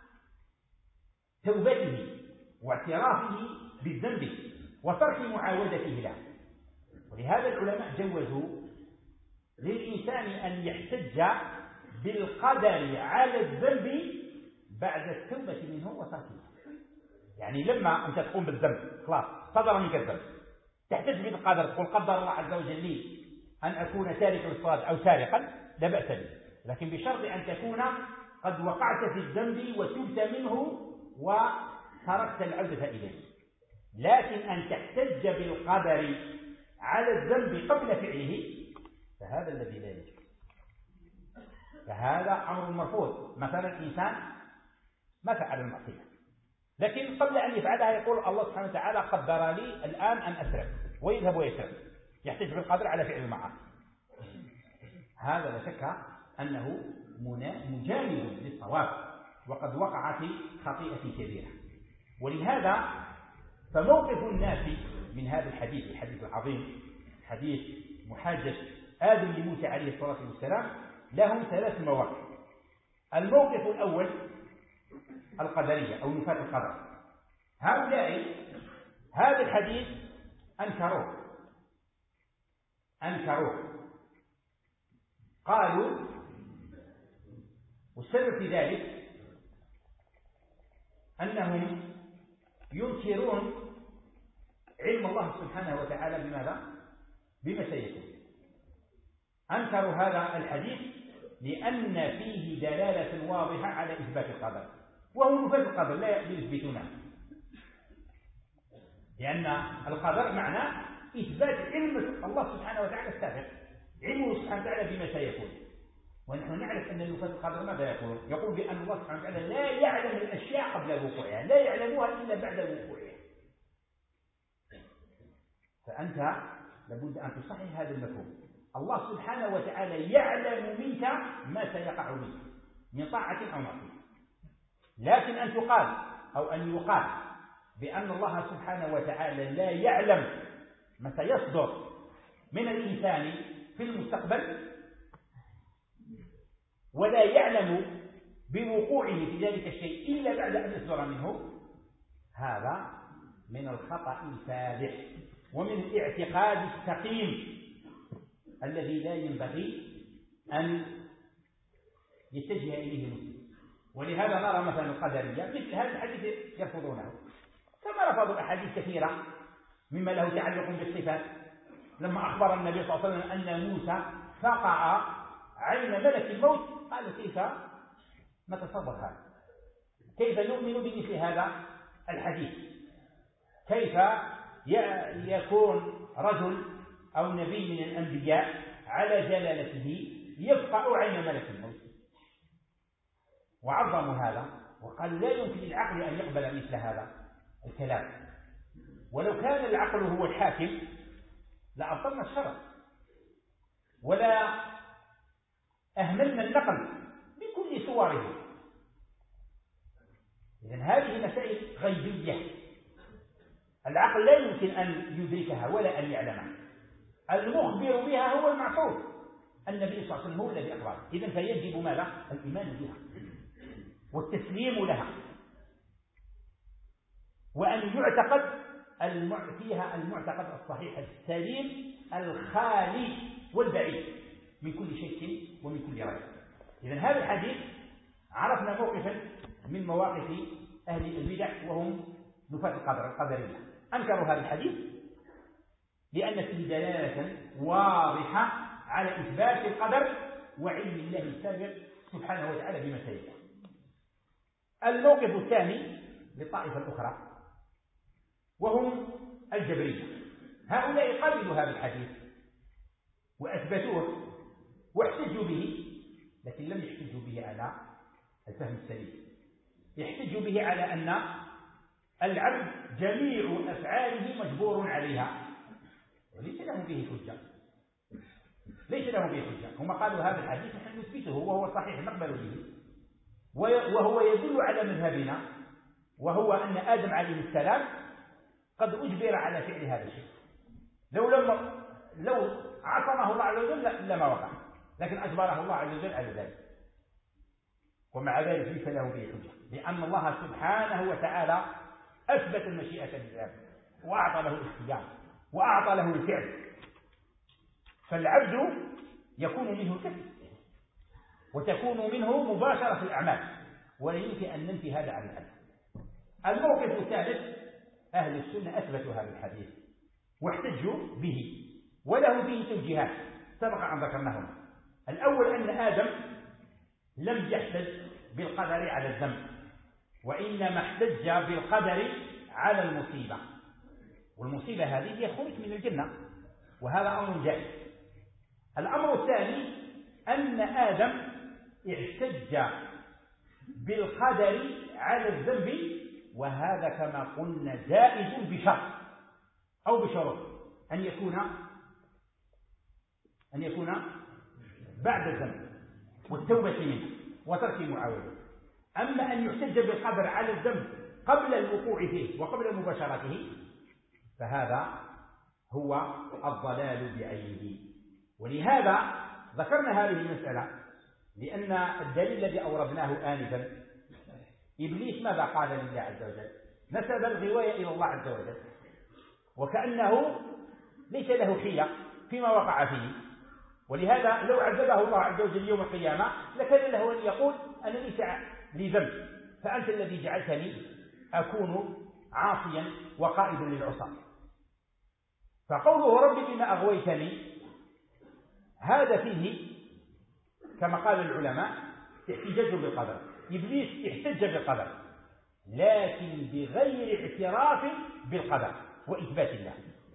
توبته واعترافه بالذنب وترك معاودته له. ولهذا العلماء جوزوا للإنسان أن يحتج بالقدر على الذنب بعد التوبة منه وتركه. يعني لما أنت تقوم بالذنب خلاص صدر منك الذنب، تحتج بالقدر تقول قدر الله عز وجل لي أن أكون تاركا للصلاة أو سارقا، لا بأس به، لكن بشرط أن تكون قد وقعت في الذنب وتبت منه وتركت العودة إليه. لكن أن تحتج بالقدر على الذنب قبل فعله فهذا الذي لا يجوز، فهذا أمر مرفوض. مثلا إنسان ما فعل المعصية لكن قبل أن يفعلها يقول الله سبحانه وتعالى قدر لي الآن أن أسرق، ويذهب ويسرق، يحتج بالقدر على فعل المعاصي. هذا لا شك أنه مجانب للصواب وقد وقع في خطيئة كبيرة. ولهذا فموقف الناس من هذا الحديث الحديث العظيم حديث محاجة آدم لموسى عليه الصلاة والسلام لهم ثلاث مواقف. الموقف الأول القدرية أو نفاة القدر، هؤلاء هذا الحديث أنكروه أنكروه قالوا، والسبب في ذلك أنهم ينكرون علم الله سبحانه وتعالى بماذا؟ بما سيكون. أنكروا هذا الحديث لأن فيه دلالة واضحة على إثبات القدر، وهو نفاة القدر لا يثبتونه، لأن القدر معناه إثبات علم الله سبحانه وتعالى السابق، علمه سبحانه وتعالى بما سيكون. ونحن نعرف أن نفاة القدر ماذا يقول؟ يقول بأن الله سبحانه وتعالى لا يعلم الأشياء قبل وقوعها، لا يعلمها إلا بعد وقوعها. فأنت لابد أن تصحح هذا المفهوم. الله سبحانه وتعالى يعلم منك ما سيقع منك من طاعة أو معصية، لكن أن تقال أو أن يقال بأن الله سبحانه وتعالى لا يعلم ما سيصدر من الإنسان في المستقبل ولا يعلم بوقوعه في ذلك الشيء إلا بعد أن يصدر منه، هذا من الخطأ الفادح ومن الاعتقاد السقيم الذي لا ينبغي أن يتجه إليه المسلم. ولهذا نرى مثلا القدرية مثل هذا الحديث يرفضونه، كما رفضوا أحاديث كثيرة مما له تعلق بالصفات. لما أخبر النبي صلى الله عليه وسلم أن موسى فقع عين ملك الموت قال كيف نتصور هذا؟ كيف نؤمن بمثل هذا الحديث؟ كيف يكون رجل أو نبي من الأنبياء على جلالته يفقع عين ملك الموت؟ وعظموا هذا وقالوا لا يمكن للعقل أن يقبل مثل هذا الكلام، ولو كان العقل هو الحاكم لأبطلنا الشرع ولا أهملنا النقل بكل صوره. إذن هذه مسائل غيبية العقل لا يمكن أن يدركها ولا أن يعلمها، المخبر بها هو المعصوم النبي صلى الله عليه وسلم هو الذي أخبره. إذن فيجب ماذا؟ الإيمان بها والتسليم لها، وأن يعتقد فيها المعتقد الصحيح السليم الخالي والبعيد من كل شك ومن كل ريب. إذن هذا الحديث عرفنا موقفا من مواقف أهل البدع وهم نفاة القدر القدرية، أنكروا هذا الحديث لأن فيه دلالة واضحة على إثبات القدر وعلم الله السابق سبحانه وتعالى بما سيكون. الموقف الثاني للطائفة الأخرى وهم الجبرية، هؤلاء قبلوا هذا الحديث وأثبتوه واحتجوا به، لكن لم يحتجوا به على الفهم السليم، يحتجوا به على أن العبد جميع أفعاله مجبور عليها وليس له به حجة، ليس له به حجة. هم قالوا هذا الحديث نحن نثبته وهو صحيح نقبل به، وهو يدل على مذهبنا، وهو أن آدم عليه السلام قد أجبر على فعل هذا الشيء، لو لم لو عصمه الله عز وجل لما وقع، لكن أجبره الله عز وجل على ذلك، ومع ذلك ليس له به حجة، لأن الله سبحانه وتعالى أثبت المشيئة لله وأعطى له الاختيار وأعطى له الفعل، فالعبد يكون منه الكسب وتكون منه مباشرة الأعمال، ولا يمكن أن ننفي هذا عن العبد. الموقف الثالث أهل السنة أثبتوا هذا الحديث واحتجوا به وله به توجيهات سبق أن ذكرناهما. الأول أن آدم لم يحتج بالقدر على الذنب، وإنما احتج بالقدر على المصيبة، والمصيبة هذه هي خروج من الجنة، وهذا أمر جائز. الأمر الثاني أن آدم احتج بالقدر على الذنب، وهذا كما قلنا جائز بشرط أو بشروط أن يكون أن يكون بعد الذنب والتوبة منه وترك المعاودة. أما أن يحتج بالقدر على الذنب قبل الوقوع فيه وقبل مباشرته فهذا هو الضلال بعينه. ولهذا ذكرنا هذه المسألة، لأن الدليل الذي أوردناه آنفا إبليس ماذا قال لله عز وجل؟ نسب الغواية إلى الله عز وجل، وكأنه ليس له حيلة فيما وقع فيه. ولهذا لو عذبه الله عز وجل يوم القيامة لكان له أن يقول أنا ليس لي ذنب، فأنت الذي جعلتني أكون عاصيا وقائدا للعصاة. فقوله رب بما أغويتني هذا فيه كما قال العلماء احتجاج بالقدر. إبليس احتج بالقدر لكن بغير اعتراف بالقدر وإثبات الله،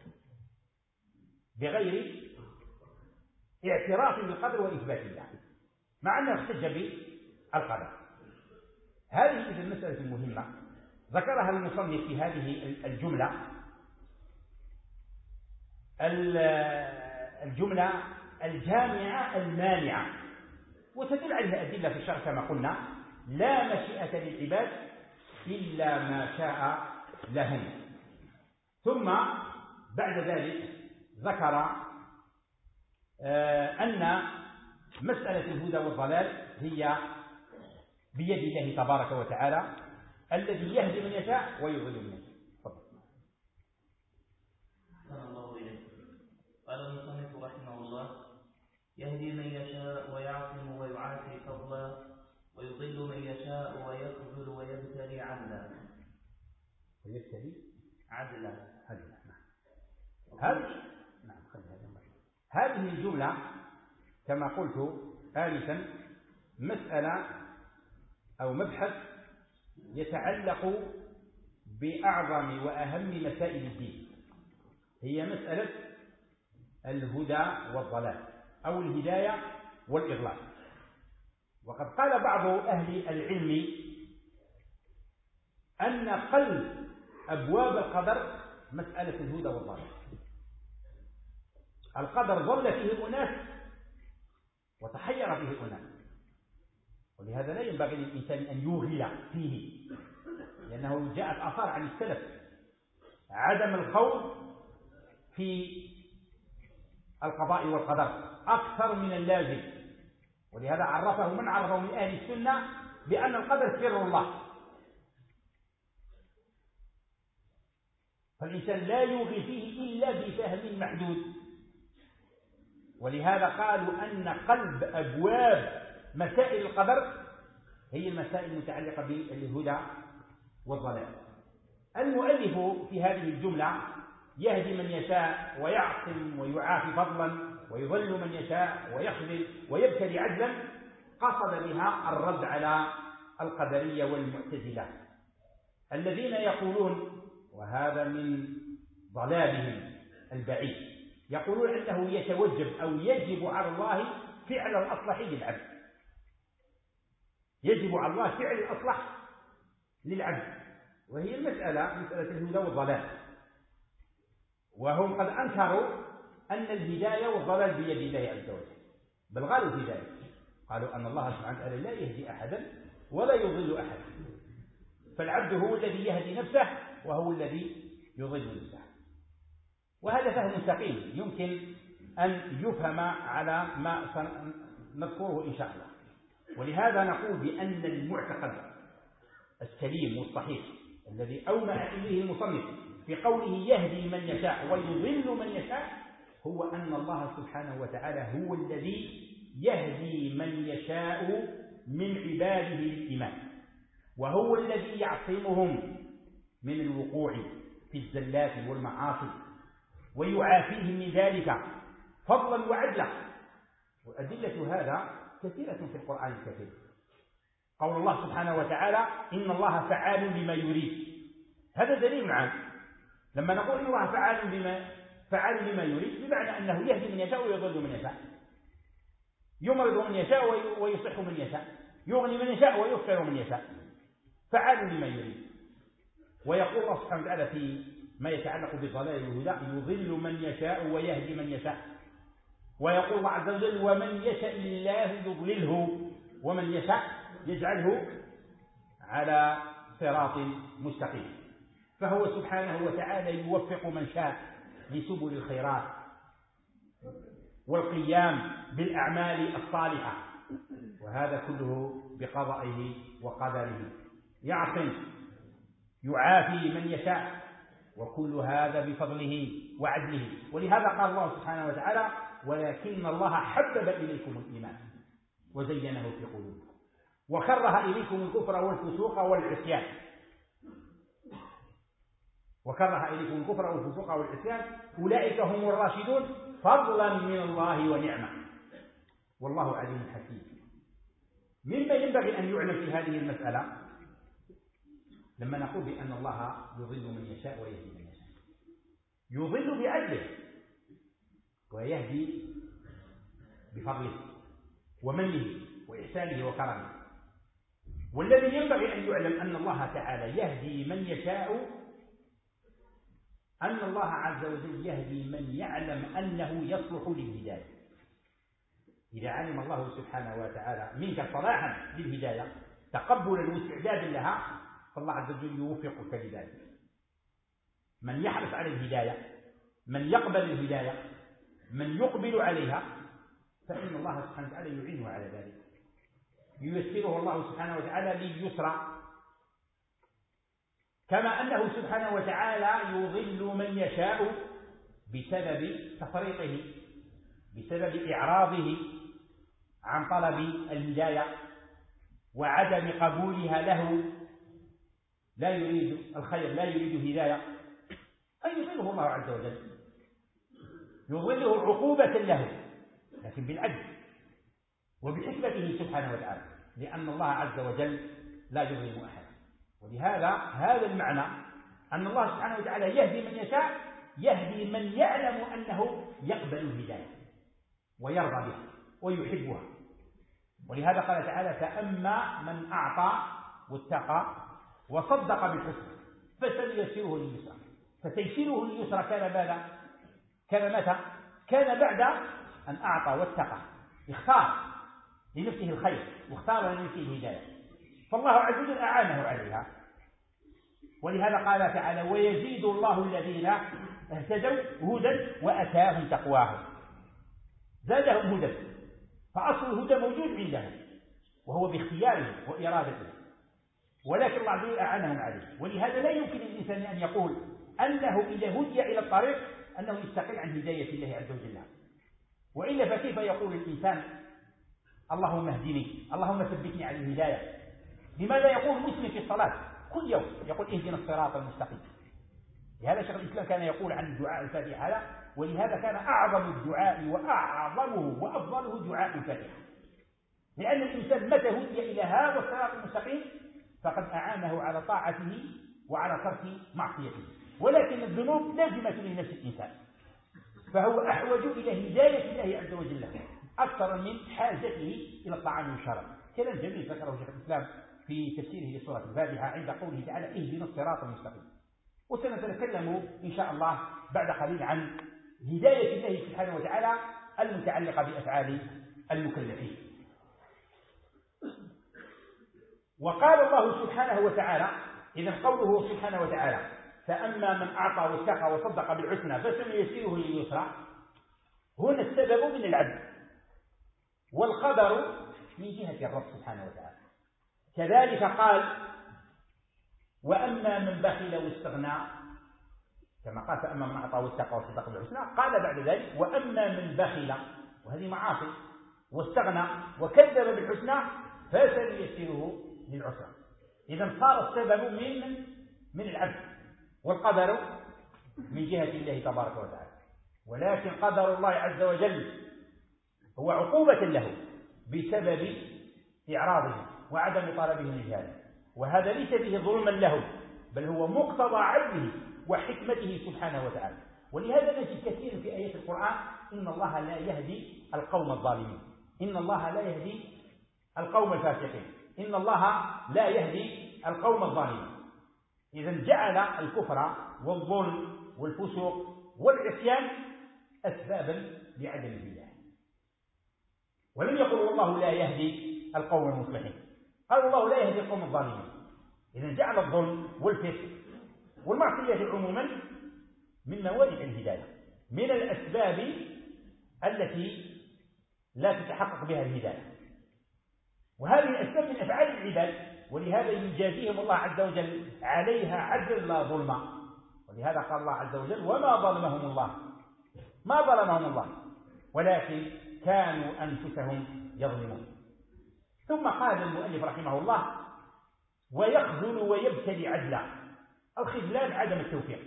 بغير اعتراف بالقدر وإثبات الله، مع أنه احتج بالقدر. هذه إذا المسألة مهمة ذكرها المصنف في هذه الجملة الجملة الجامعة المانعة، وتدل عليها أدلة في الشرع كما قلنا: لا مشيئة للعباد إلا ما شاء لهم. ثم بعد ذلك ذكر أن مسألة الهدى والضلال هي بيد الله تبارك وتعالى، الذي يهدي من يشاء ويضل من يشاء. قال المصنف رحمه الله: يهدي من يشاء ويعصم ويعافي فضلا، ويضل من يشاء ويخذل ويبتلي عدلا. ويبتلي عدلا عدلا نعم. هذه نعم هذه الجملة كما قلت آنفا مسألة أو مبحث يتعلق بأعظم وأهم مسائل الدين، هي مسألة الهدى والضلال أو الهداية والإضلال. وقد قال بعض أهل العلم أن قلب أبواب القدر مسألة الهدى والضلال. القدر ضل فيه أناس وتحير فيه أناس، ولهذا لا ينبغي للإنسان أن يوغل فيه، لأنه جاءت آثار عن السلف عدم الخوض في القضاء والقدر أكثر من اللازم، ولهذا عرفه من عرفه من أهل السنة بأن القدر سر الله، فالإنسان لا يوغي فيه إلا بفهم محدود. ولهذا قالوا أن قلب أبواب مسائل القدر هي المسائل المتعلقة بالهدى والضلال. المؤلف في هذه الجملة يهدي من يشاء ويعصم ويعافي فضلا، ويضل من يشاء ويخذل ويبتلي عدلا، قصد بها الرد على القدرية والمعتزلة الذين يقولون، وهذا من ضلالهم البعيد، يقولون أنه يتوجب أو يجب على الله فعل الأصلح للعبد، يجب على الله فعل الأصلح للعبد، وهي المسألة مسألة الهدى والضلال. وهم قد أنكروا أن الهداية والضلال بيد الله عز وجل، بل قالوا في ذلك، قالوا أن الله سبحانه وتعالى لا يهدي أحدا ولا يضل أحدا، فالعبد هو الذي يهدي نفسه وهو الذي يضل نفسه. وهذا فهم سقيم يمكن أن يفهم على ما سنذكره إن شاء الله. ولهذا نقول بأن المعتقد السليم والصحيح الذي أومأ إليه المصنف في قوله يهدي من يشاء ويضل من يشاء هو أن الله سبحانه وتعالى هو الذي يهدي من يشاء من عباده للإيمان، وهو الذي يعصمهم من الوقوع في الزلات والمعاصي ويعافيهم من ذلك فضلا وعدلا. وأدلة هذا كثيرة في القرآن الكريم. قول الله سبحانه وتعالى إن الله فعال لما يريد، هذا دليل عام. لما نقول إن الله فعال لما فعال لما يريد بمعنى أنه يهدي من يشاء ويضل من يشاء، يمرض من يشاء ويصح من يشاء، يغني من يشاء ويفقر من يشاء، فعال لما يريد. ويقول الله سبحانه وتعالى في ما يتعلق بالضلال والهدى يضل من يشاء ويهدي من يشاء. ويقول الله عز وجل ومن يشاء الله يضلله ومن يشاء يجعله على صراط مستقيم. فهو سبحانه وتعالى يوفق من شاء لسبل الخيرات والقيام بالأعمال الصالحة، وهذا كله بقضائه وقدره. يعصم يعافي من يشاء، وكل هذا بفضله وعدله. ولهذا قال الله سبحانه وتعالى ولكن الله حبب إليكم الإيمان وزينه في قلوبكم وكره إليكم الكفر والفسوق والعصيان وكره إليكم الكفر والفسوق والعصيان أولئك هم الراشدون فضلا من الله ونعمة والله عليم حكيم. مما ينبغي أن يعلم في هذه المسألة لما نقول بأن الله يضل من يشاء ويهدي من يشاء، يضل بعدله ويهدي بفضله ومنه وإحسانه وكرمه. والذي ينبغي أن يعلم أن الله تعالى يهدي من يشاء أن الله عز وجل يهدي من يعلم أنه يصلح للهداية. إذا علم الله سبحانه وتعالى منك صلاحا للهداية تقبلا واستعدادا لها فالله عز وجل يوفقك لذلك. من يحرص على الهداية، من يقبل الهداية، من يقبل عليها، فإن الله سبحانه وتعالى يعينه على ذلك، ييسره الله سبحانه وتعالى لليسرى، كما أنه سبحانه وتعالى يضل من يشاء بسبب تفريطه، بسبب إعراضه عن طلب الهداية وعدم قبولها له، لا يريد الخير، لا يريد هداية، فيضله الله عز وجل، يضله عقوبة له، لكن بالعدل وبحكمته سبحانه وتعالى، لأن الله عز وجل لا يظلم أحد. ولهذا هذا المعنى أن الله سبحانه وتعالى يهدي من يشاء، يهدي من يعلم أنه يقبل الهداية ويرضى بها ويحبها. ولهذا قال تعالى: فأما من أعطى واتقى وصدق بالحسنى فسنيسره لليسرى. فتيسيره لليسرى كان ماذا؟ كان متى؟ كان بعد أن أعطى واتقى، اختار لنفسه الخير واختار لنفسه الهداية، فالله عز وجل أعانه عليها. ولهذا قال تعالى: ويزيد الله الذين اهتدوا هدى وأتاهم تقواهم. زادهم هدى، فأصل الهدى موجود عندهم وهو باختياره وإرادته، ولكن الله عز وجل أعانهم عليه. ولهذا لا يمكن للإنسان أن يقول أنه إذا هدي إلى الطريق أنه يستقل عن هداية الله عز وجل، وإلا فكيف يقول الإنسان: اللهم اهدني، اللهم ثبتني على الهداية؟ لماذا يقول مسلم في الصلاة كل يوم يقول: اهدنا الصراط المستقيم؟ لهذا شيخ الإسلام كان يقول عن الدعاء الفاتحة هذا، ولهذا كان أعظم الدعاء وأعظمه وأفضله دعاء الفاتحة، لأن الإنسان متى هدي إلى هذا الصراط المستقيم فقد أعانه على طاعته وعلى ترك معصيته. ولكن الذنوب لازمة لنفس الإنسان، فهو أحوج إلى هداية الله عز وجل أكثر من حاجته إلى الطعام والشراب. كلام جميل ذكره شيخ الإسلام في تفسيره لسورة الفاتحة عند قوله تعالى: اهدنا الصراط المستقيم. وسنتكلم إن شاء الله بعد قليل عن هداية الله سبحانه وتعالى المتعلقة بأفعال المكلفين. وقال الله سبحانه وتعالى: إذا قوله سبحانه وتعالى: فأما من أعطى واتقى وصدق بالحسنى فسنيسره لليسرى، هنا السبب من العبد والقدر من جهة الرب سبحانه وتعالى. كذلك قال: وأما من بخل واستغنى، كما قال: فأما من أعطى واتقى وصدق بالحسنى، قال بعد ذلك: وأما من بخل، وهذه معاصي، واستغنى وكذب بالحسنى فسنيسره للعسرى. إذا صار السبب من من العبد والقدر من جهة الله تبارك وتعالى. ولكن قدر الله عز وجل هو عقوبة له بسبب إعراضه وعدم طلبه للهداية، وهذا ليس به ظلما له، بل هو مقتضى عدله وحكمته سبحانه وتعالى. ولهذا نجد كثير في آيات القرآن: إن الله لا يهدي القوم الظالمين، إن الله لا يهدي القوم الفاسقين، إن الله لا يهدي القوم الظالمين. إذا جعل الكفر والظلم والفسوق والعصيان أسبابا لعدم الهداية، ولم يقل والله لا يهدي القوم المصلحين، قال الله لا يهدي القوم الظالمين. إذا جعل الظلم والفسق والمعصية عموما من موانع الهداية، من الأسباب التي لا تتحقق بها الهداية، وهذه الأسباب من أفعال العباد، ولهذا يجازيهم الله عز وجل عليها عدلا لا ظلما. ولهذا قال الله عز وجل: وما ظلمهم الله، ما ظلمهم الله ولكن كانوا أنفسهم يظلمون. ثم قال المؤلف رحمه الله: ويخذل ويبتلي عدلا. الخذلان عدم التوفيق،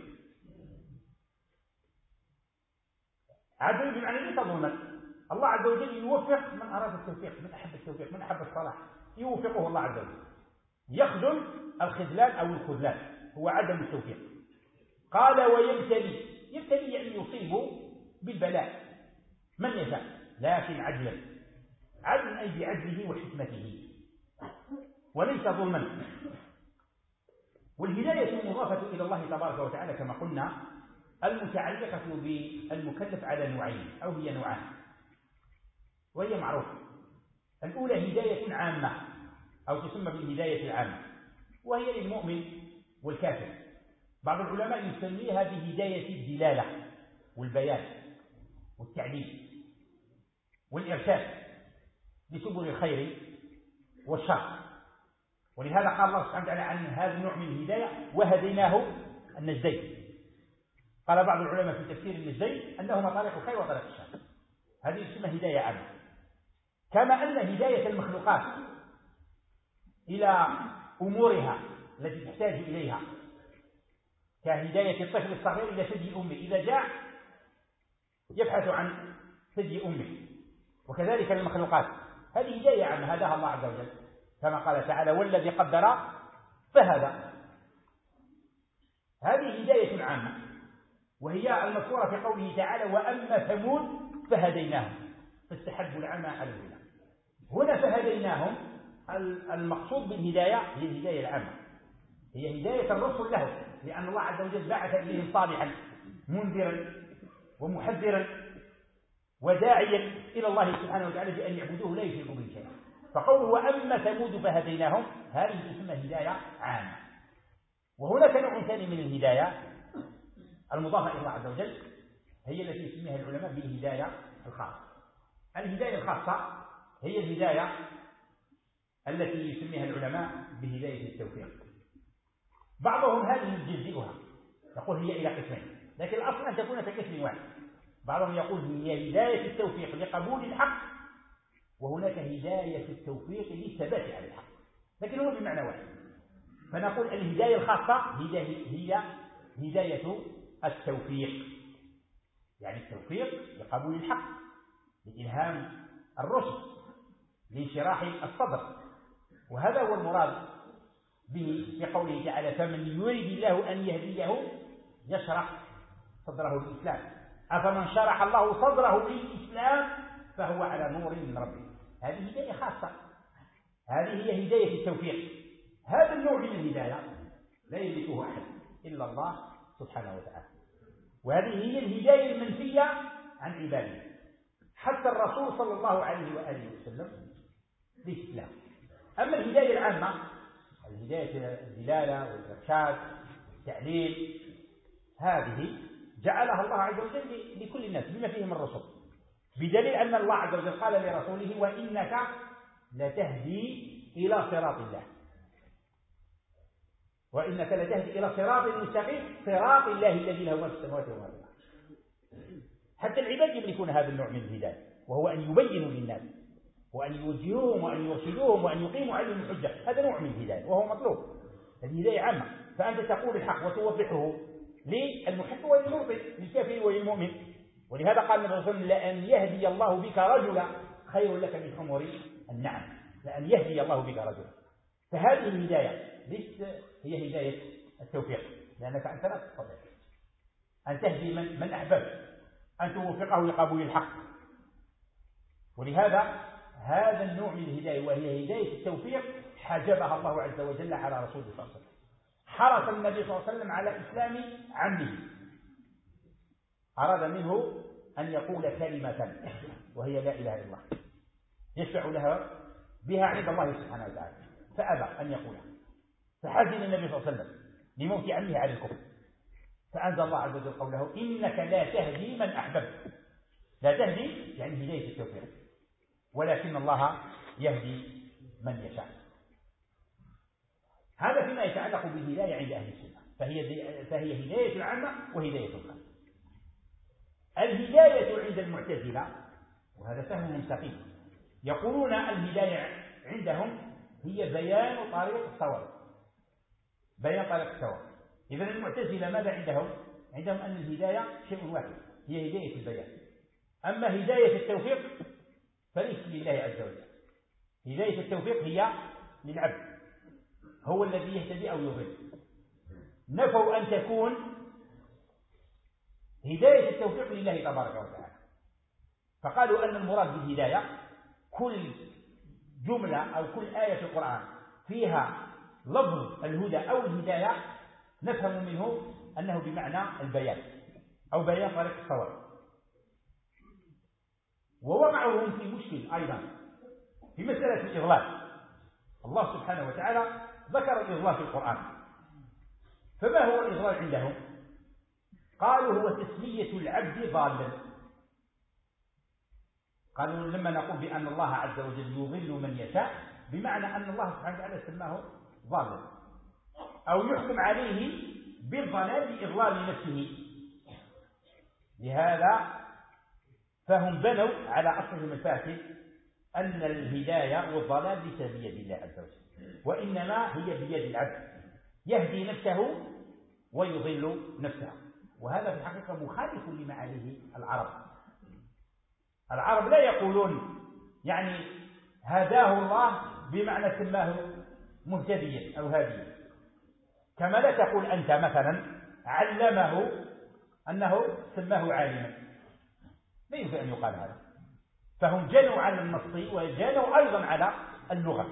عدل بمعنى ليس ظلما. الله عز وجل يوفق من أراد التوفيق، من أحب التوفيق، من أحب الصلاح، يوفقه الله عز وجل. يخذل الخذلان أو الخذلان هو عدم التوفيق. قال: ويبتلي، يبتلي يعني يصيب بالبلاء من يشاء، لكن عدلا، عدل أي بعدله وحكمته وليس ظلما. والهداية مضافة إلى الله تبارك وتعالى كما قلنا المتعلقة بالمكلف على نوعين أو هي نوعان، وهي معروفة. الأولى هداية عامة أو تسمى بالهداية العامة، وهي للمؤمن والكافر. بعض العلماء يسميها بهداية الدلالة والبيان والتعليم والإرشاد لسبل الخير والشر. ولهذا قال الله سبحانه وتعالى عن هذا النوع من الهداية: وهديناه النجدين. قال بعض العلماء في تفسير النجدين أنهما طريق الخير وطريق الشر. هذه اسمها هداية عامة. كما أن هداية المخلوقات إلى أمورها التي تحتاج إليها، كهداية الطفل الصغير إلى ثدي أمه إذا جاء يبحث عن ثدي أمه، وكذلك المخلوقات، هذه هداية عامة هداها الله عز وجل، كما قال تعالى: والذي قدر فهدى. هذه هداية عامة، وهي المذكورة في قوله تعالى: وأما ثمود فهديناهم فاستحبوا العمى على الهدى. هنا فهديناهم، المقصود بالهداية هي الهداية العامة، هي هداية الرسل له، لأن الله عز وجل بعث إليهم صالحا منذرا ومحذرا وداعيا إلى الله سبحانه وتعالى بأن يعبدوه لا يشركوا به شيئا. فقوله وأما ثمود فهديناهم هذه تسمى هداية عامة. وهناك نوع ثاني من الهداية المضافة إلى الله عز وجل، هي التي يسميها العلماء بالهداية الخاصة. الهداية الخاصة هي الهداية التي يسميها العلماء بهداية التوفيق. بعضهم هذه يجزئها، يقول هي إلى قسمين، لكن الأصل أن تكون في قسم واحد. بعضهم يقول هي هداية التوفيق لقبول الحق، وهناك هداية التوفيق للثبات على الحق، لكن هو بمعنى واحد. فنقول الهداية الخاصة هي هداية التوفيق، يعني التوفيق لقبول الحق، لإلهام الرشد، لانشراح الصدر. وهذا هو المراد به في قوله تعالى: فمن يريد الله أن يهديه يشرح صدره للإسلام، أفمن شرح الله صدره للإسلام فهو على نور من ربه. هذه هداية خاصة، هذه هي هداية التوفيق. هذا النوع من الهداية لا يملكه أحد إلا الله سبحانه وتعالى، وهذه هي الهداية المنفية عن عباده. حتى الرسول صلى الله عليه وآله وسلم للإسلام. أما الهداية العامة، الهداية الدلالة والإرشاد والتعليم، هذه جعلها الله عز وجل لكل الناس بما فيهم الرسل، بدليل أن الله عز وجل قال لرسوله: وإنك لتهدي إلى صراط الله، وإنك لتهدي إلى صراط مستقيم صراط الله الذي له ما في السماوات وما في الأرض. حتى العباد يملكون هذا النوع من الهداية، وهو أن يبينوا للناس وأن يوجهوهم وأن يرشدوهم وأن يقيموا عليهم الحجة. هذا نوع من الهداية وهو مطلوب، هذه هداية عامة. فأنت تقول الحق وتوضحه للمحق وللمبطل، للكافر وللمؤمن. ولهذا قال النبي صلى الله عليه وسلم: لأن يهدي الله بك رجلا خير لك من حمر النعم. لأن يهدي الله بك رجلا. فهذه الهداية ليست هي هداية التوفيق، لأنك أنت لا تستطيع أن تهدي من, من أحببت، أن توفقه لقبول الحق. ولهذا هذا النوع من الهداية وهي هداية التوفيق حجبها الله عز وجل على رسوله صلى الله عليه وسلم. حرص النبي صلى الله عليه وسلم على إسلام عمه، أراد منه أن يقول كلمة وهي لا إله إلا الله يشفع لها بها عند الله سبحانه وتعالى، فأبى أن يقولها، فحزن النبي صلى الله عليه وسلم لموت عمه على الكفر، فأنزل الله عز وجل قوله: إنك لا تهدي من أحببت. لا تهدي يعني هداية التوفيق، ولكن الله يهدي من يشاء. هذا فيما يتعلق بالهداية عند أهل السنة، فهي فهي هداية عامة وهداية خاصة. الهداية عند المعتزلة، وهذا فهم مستقيم، يقولون الهداية عندهم هي بيان طريق الصواب، بيان طريق الصواب. إذن المعتزلة ماذا عندهم؟ عندهم أن الهداية شيء واحد، هي هداية البيان. أما هداية التوفيق فليس لله عز وجل، هداية التوفيق هي للعبد، هو الذي يهتدي أو يضل. نفوا أن تكون هداية التوفيق لله تبارك وتعالى، فقالوا أن المراد بالهداية كل جملة أو كل آية في القرآن فيها لفظ الهدى أو الهداية نفهم منه أنه بمعنى البيان، أو بيان طريق الصواب. ووقعوا هم في مشكل أيضا في مسألة الإضلال. الله سبحانه وتعالى ذكر الإضلال في القرآن، فما هو الإضلال عندهم؟ قالوا هو تسمية العبد ضالا. قالوا لما نقول بأن الله عز وجل يضل من يشاء بمعنى أن الله سبحانه وتعالى سماه ضالا، أو يحكم عليه بالضلال بإضلال نفسه. لهذا فهم بنوا على أصلهم الفاسد أن الهداية والضلال ليس بيد الله عز وجل، وإنما هي بيد العبد، يهدي نفسه ويضل نفسه. وهذا في الحقيقة مخالف لما عليه العرب. العرب لا يقولون يعني هداه الله بمعنى سماه مهتديا أو هاديا، كما لا تقول أنت مثلا علمه أنه سماه عالما، لا يمكن أن يقال هذا. فهم جنوا على النص وجنوا أيضا على اللغة،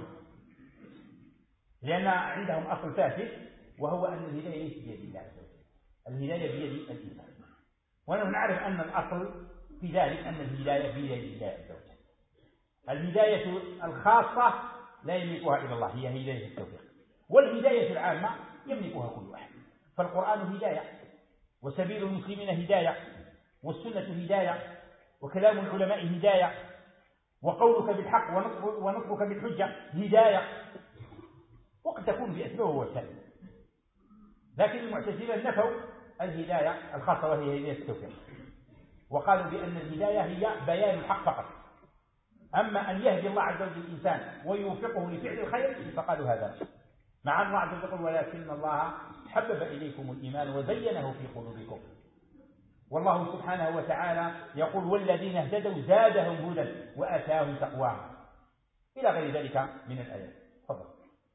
لأن عندهم أصل فاسد وهو أن الهداية ليست بيد الله عز وجل، الهداية بيد الإنسان. ونحن نعرف أن الأصل في ذلك أن الهداية بيد الله عز وجل. الهداية الخاصة لا يملكها إلا الله، هي هداية التوفيق، والهداية العامة يملكها كل واحد. فالقرآن هداية، وسبيل المسلمين هداية، والسنة هداية، وكلام العلماء هداية، وقولك بالحق ونطقك بالحجة هداية، وقد تكون بأسباب ووسائل. لكن المعتزلة نفوا الهداية الخاصة وهي هداية التوفيق، وقالوا بأن الهداية هي بيان الحق فقط، أما أن يهدي الله عز وجل الإنسان ويوفقه لفعل الخير فقالوا هذا. مع أن الله عز وجل ولكن الله حبب إليكم الإيمان وزينه في قلوبكم. والله سبحانه وتعالى يقول والذين اهتدوا زادهم هدى وآتاهم تقواهم إلى غير ذلك من الآيات. تفضل.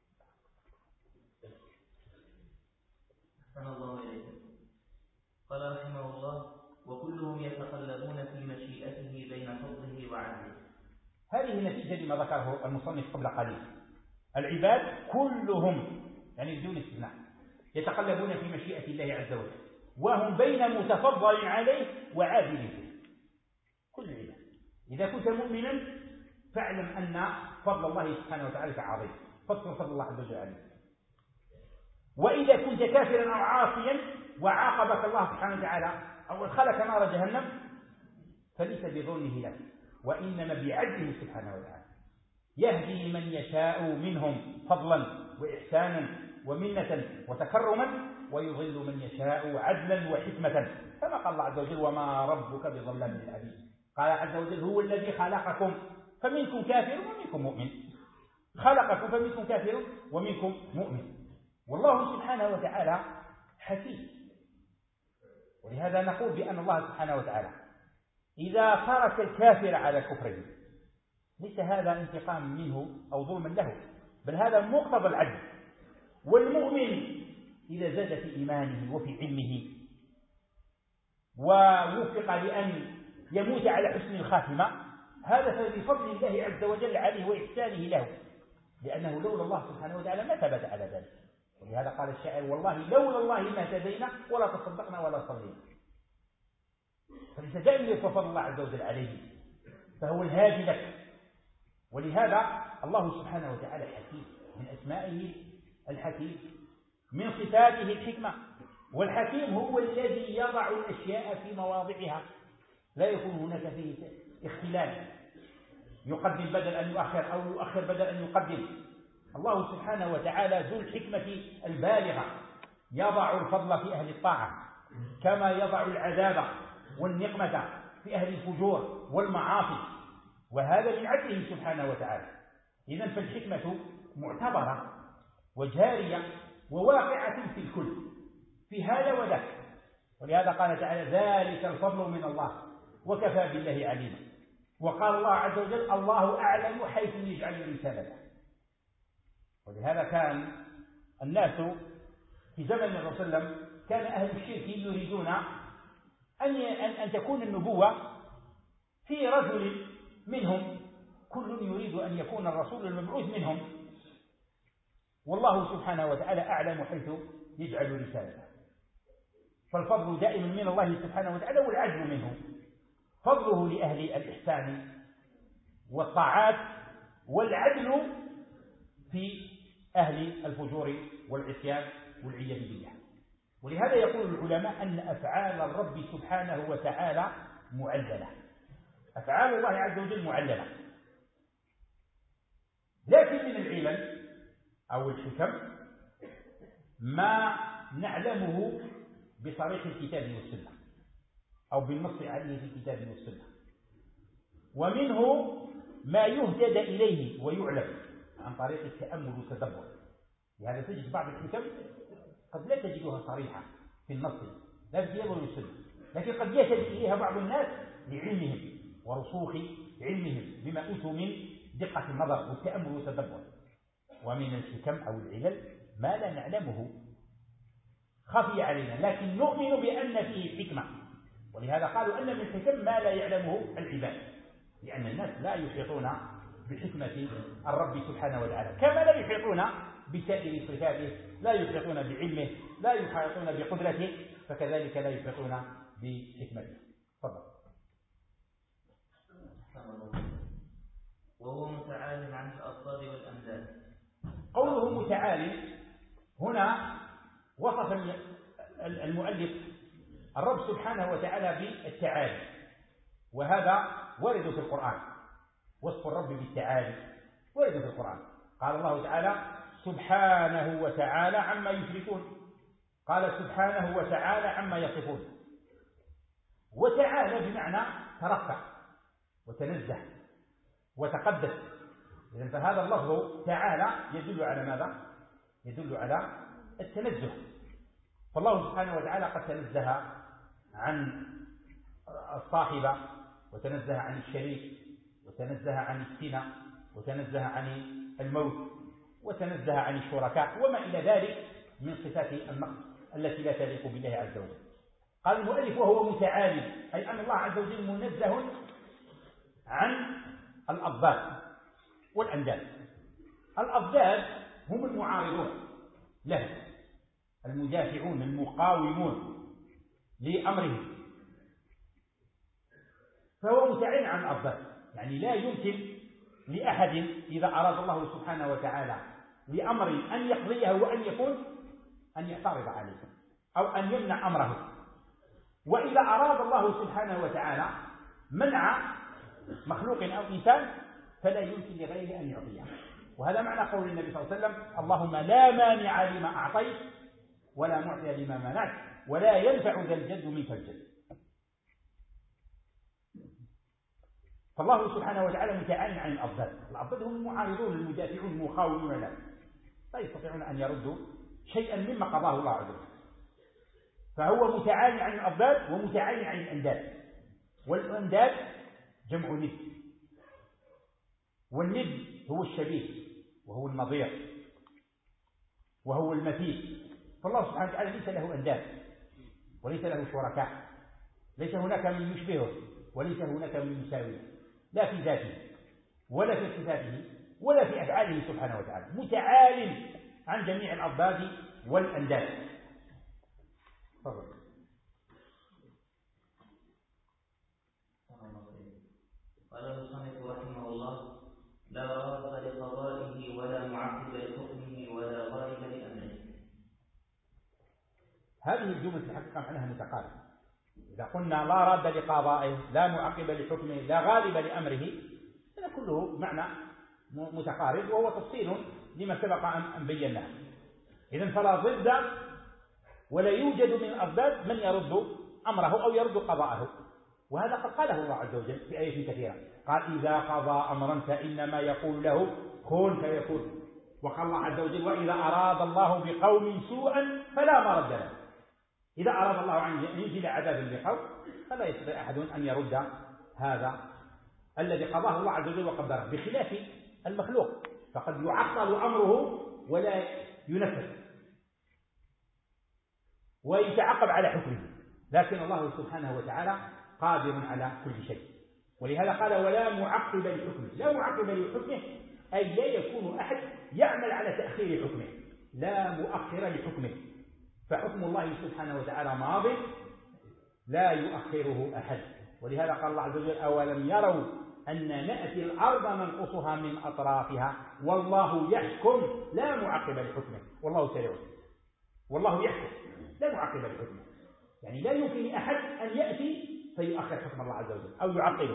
أحسن الله إليكم. قال رحمه الله: وكلهم يتقلبون في مشيئته بين فضله وعدله. هذه نتيجة لما ذكره المصنف قبل قليل. العباد كلهم يعني بدون استثناء يتقلبون في مشيئة الله عز وجل، وهم بين متفضل عليه وعادل فيه. كل العباد. إذا كنت مؤمنا فاعلم أن فضل الله سبحانه وتعالى عظيم، فاذكر فضل الله عز وجل عليك. وإذا كنت كافرا أو عاصيا وعاقبك الله سبحانه وتعالى أو أدخلك نار جهنم فليس بظلمه لك، وإنما بعدله سبحانه وتعالى. يهدي من يشاء منهم فضلا وإحسانا ومنة وتكرما، ويضل من يشاء عدلا وحكمة، كما قال الله عز وجل: وما ربك بظلام للعبيد. قال عز وجل: هو الذي خلقكم فمنكم كافر ومنكم مؤمن. خلقكم فمنكم كافر ومنكم مؤمن. والله سبحانه وتعالى حكيم، ولهذا نقول بأن الله سبحانه وتعالى إذا ترك الكافر على كفره ليس هذا انتقام منه أو ظلما له، بل هذا مقتضى العدل. والمؤمن إذا زاد في إيمانه وفي علمه ووفق لأن يموت على حسن الخاتمة هذا فبفضل الله عز وجل عليه وإحسانه له، لأنه لولا الله سبحانه وتعالى ما ثبت على ذلك. ولهذا قال الشاعر: والله لولا الله ما اهتدينا ولا تصدقنا ولا صلينا. فليس دائما يتفضل الله عز وجل عليه، فهو الهادي لك. ولهذا الله سبحانه وتعالى حكيم، من أسمائه الحكيم، من صفاته الحكمة. والحكيم هو الذي يضع الأشياء في مواضعها، لا يكون هناك فيه اختلال، يقدم بدل أن يؤخر أو يؤخر بدل أن يقدم. الله سبحانه وتعالى ذو الحكمة البالغة، يضع الفضل في أهل الطاعة كما يضع العذاب والنقمة في أهل الفجور والمعاصي، وهذا من عدله سبحانه وتعالى. إذن فالحكمة معتبرة وجارية وواقعة في الكل، في هذا وذاك. ولهذا قال تعالى: ذلك الفضل من الله وكفى بالله عليما. وقال الله عز وجل: الله أعلم حيث يجعل رسالته. ولهذا كان الناس في زمن الرسول صلى الله عليه وسلم كان أهل الشرك يريدون أن أن تكون النبوة في رجل منهم، كل يريد أن يكون الرسول المبعوث منهم، والله سبحانه وتعالى أعلم حيث يجعل رسالته. فالفضل دائما من الله سبحانه وتعالى والعدل منه. فضله لأهل الإحسان والطاعات، والعدل في أهل الفجور والعصيان والعياذ بالله. ولهذا يقول العلماء أن أفعال الرب سبحانه وتعالى معللة، أفعال الله عز وجل معللة، لكن من العلل أو الحكم ما نعلمه بصريح الكتاب والسنة أو بالنص عليه في الكتاب والسنة، ومنه ما يهتدى إليه ويعلم عن طريق التأمل والتدبر. لهذا تجد بعض الحكم قد لا تجدها صريحة في النص لا في الكتاب ولا في السنة، لكن قد يهتدي إليها بعض الناس لعلمهم ورسوخ علمهم بما أوتوا من دقة النظر والتأمل والتدبر. ومن الحكم أو العلل ما لا نعلمه خفي علينا لكن نؤمن بأن فيه حكمة، ولهذا قالوا أن من الحكم ما لا يعلمه العباد، لأن الناس لا يحيطون بحكمة الرب سبحانه وتعالى كما لا يحيطون بسائر صفاته، لا يحيطون بعلمه، لا يحيطون بقدرته، فكذلك لا يحيطون بحكمته. تفضل. وهو متعال عن الأضداد والأنداد. قوله متعال هنا وصف المؤلف الرب سبحانه وتعالى بالتعالي، وهذا ورد في القرآن، وصف الرب بالتعالي ورد في القرآن. قال الله تعالى سبحانه وتعالى عما يشركون، قال سبحانه وتعالى عما يصفون. وتعالى بمعنى ترفع وتنزه وتقدس. إذن فهذا اللفظ تعالى يدل على ماذا؟ يدل على التنزه. فالله سبحانه وتعالى قد تنزه عن الصاحبة، وتنزه عن الشريك، وتنزه عن السنة، وتنزه عن الموت، وتنزه عن الشركاء وما إلى ذلك من صفات النقص التي لا تليق بالله عز وجل. قال المؤلف وهو متعالي، أي أن الله عز وجل منزه عن الأضداد والأنداد. الأضداد هم المعارضون له، المدافعون المقاومون لأمره، فهو متعالي عن الأضداد، يعني لا يمكن لأحد إذا أراد الله سبحانه وتعالى لأمر أن يقضيه وأن يكون أن يعترض عليه أو أن يمنع أمره. وإذا أراد الله سبحانه وتعالى منع مخلوق أو إنسان فلا يمكن لغيره أن يعطيه. وهذا معنى قول النبي صلى الله عليه وسلم اللهم لا مانع لما أعطيت ولا معطي لما منعت ولا ينفع ذا الجد منك الجد. فالله سبحانه وتعالى متعال عن الأضداد. الأضداد هم المعارضون المدافعون المقاومون له، لا يستطيعون أن يردوا شيئا مما قضاه الله عز وجل. فهو متعال عن الأضداد ومتعال عن الأنداد. والأنداد جمع ند، والند هو الشبيه وهو النظير وهو المثيل. فالله سبحانه وتعالى ليس له أنداد وليس له شركاء، ليس هناك من يشبهه وليس هناك من يساويه، لا في ذاته ولا في صفاته ولا في أفعاله سبحانه وتعالى، متعال عن جميع الأضداد والأنداد. تفضل. قال المصنف رحمه الله لا راد لقضائه ولا معقب لحكمه ولا غالب لأمره. هذه الجملة في الحقيقة معناها متقارب. إذا قلنا لا راد لقضائه لا معقب لحكمه لا غالب لأمره، هذا كله معنى متقارب وهو تفصيل لما سبق أن بيناه. إذن فلا ضد ولا يوجد من الأضداد من يرد أمره أو يرد قضاءه، وهذا قد قاله الله عز وجل في آيات كثيرة. قال إذا قضى أمرا فإنما يقول له كن فيكون. وقال الله عز وجل وإذا أراد الله بقوم سوءا فلا مرد له. إذا أراد الله أن ينزل عذابا بقوم فلا يستطيع أحد أن يرد هذا الذي قضاه الله عز وجل وقدره، بخلاف المخلوق فقد يعطل أمره ولا ينفذ ويتعقب على حكمه، لكن الله سبحانه وتعالى قادر على كل شيء. ولهذا قال ولا معقب لحكمه. لا معقب لحكمه أي لا يكون أحد يعمل على تأخير حكمه، لا مؤخر لحكمه. فحكم الله سبحانه وتعالى ماض لا يؤخره أحد. ولهذا قال الله عز وجل: أولم يروا أن نأتي الأرض ننقصها من أطرافها والله يحكم لا معقب لحكمه والله سريع. والله يحكم لا معقب لحكمه، يعني لا يمكن لأحد أن يأتي فيؤخر حكم الله عز وجل أو يعطله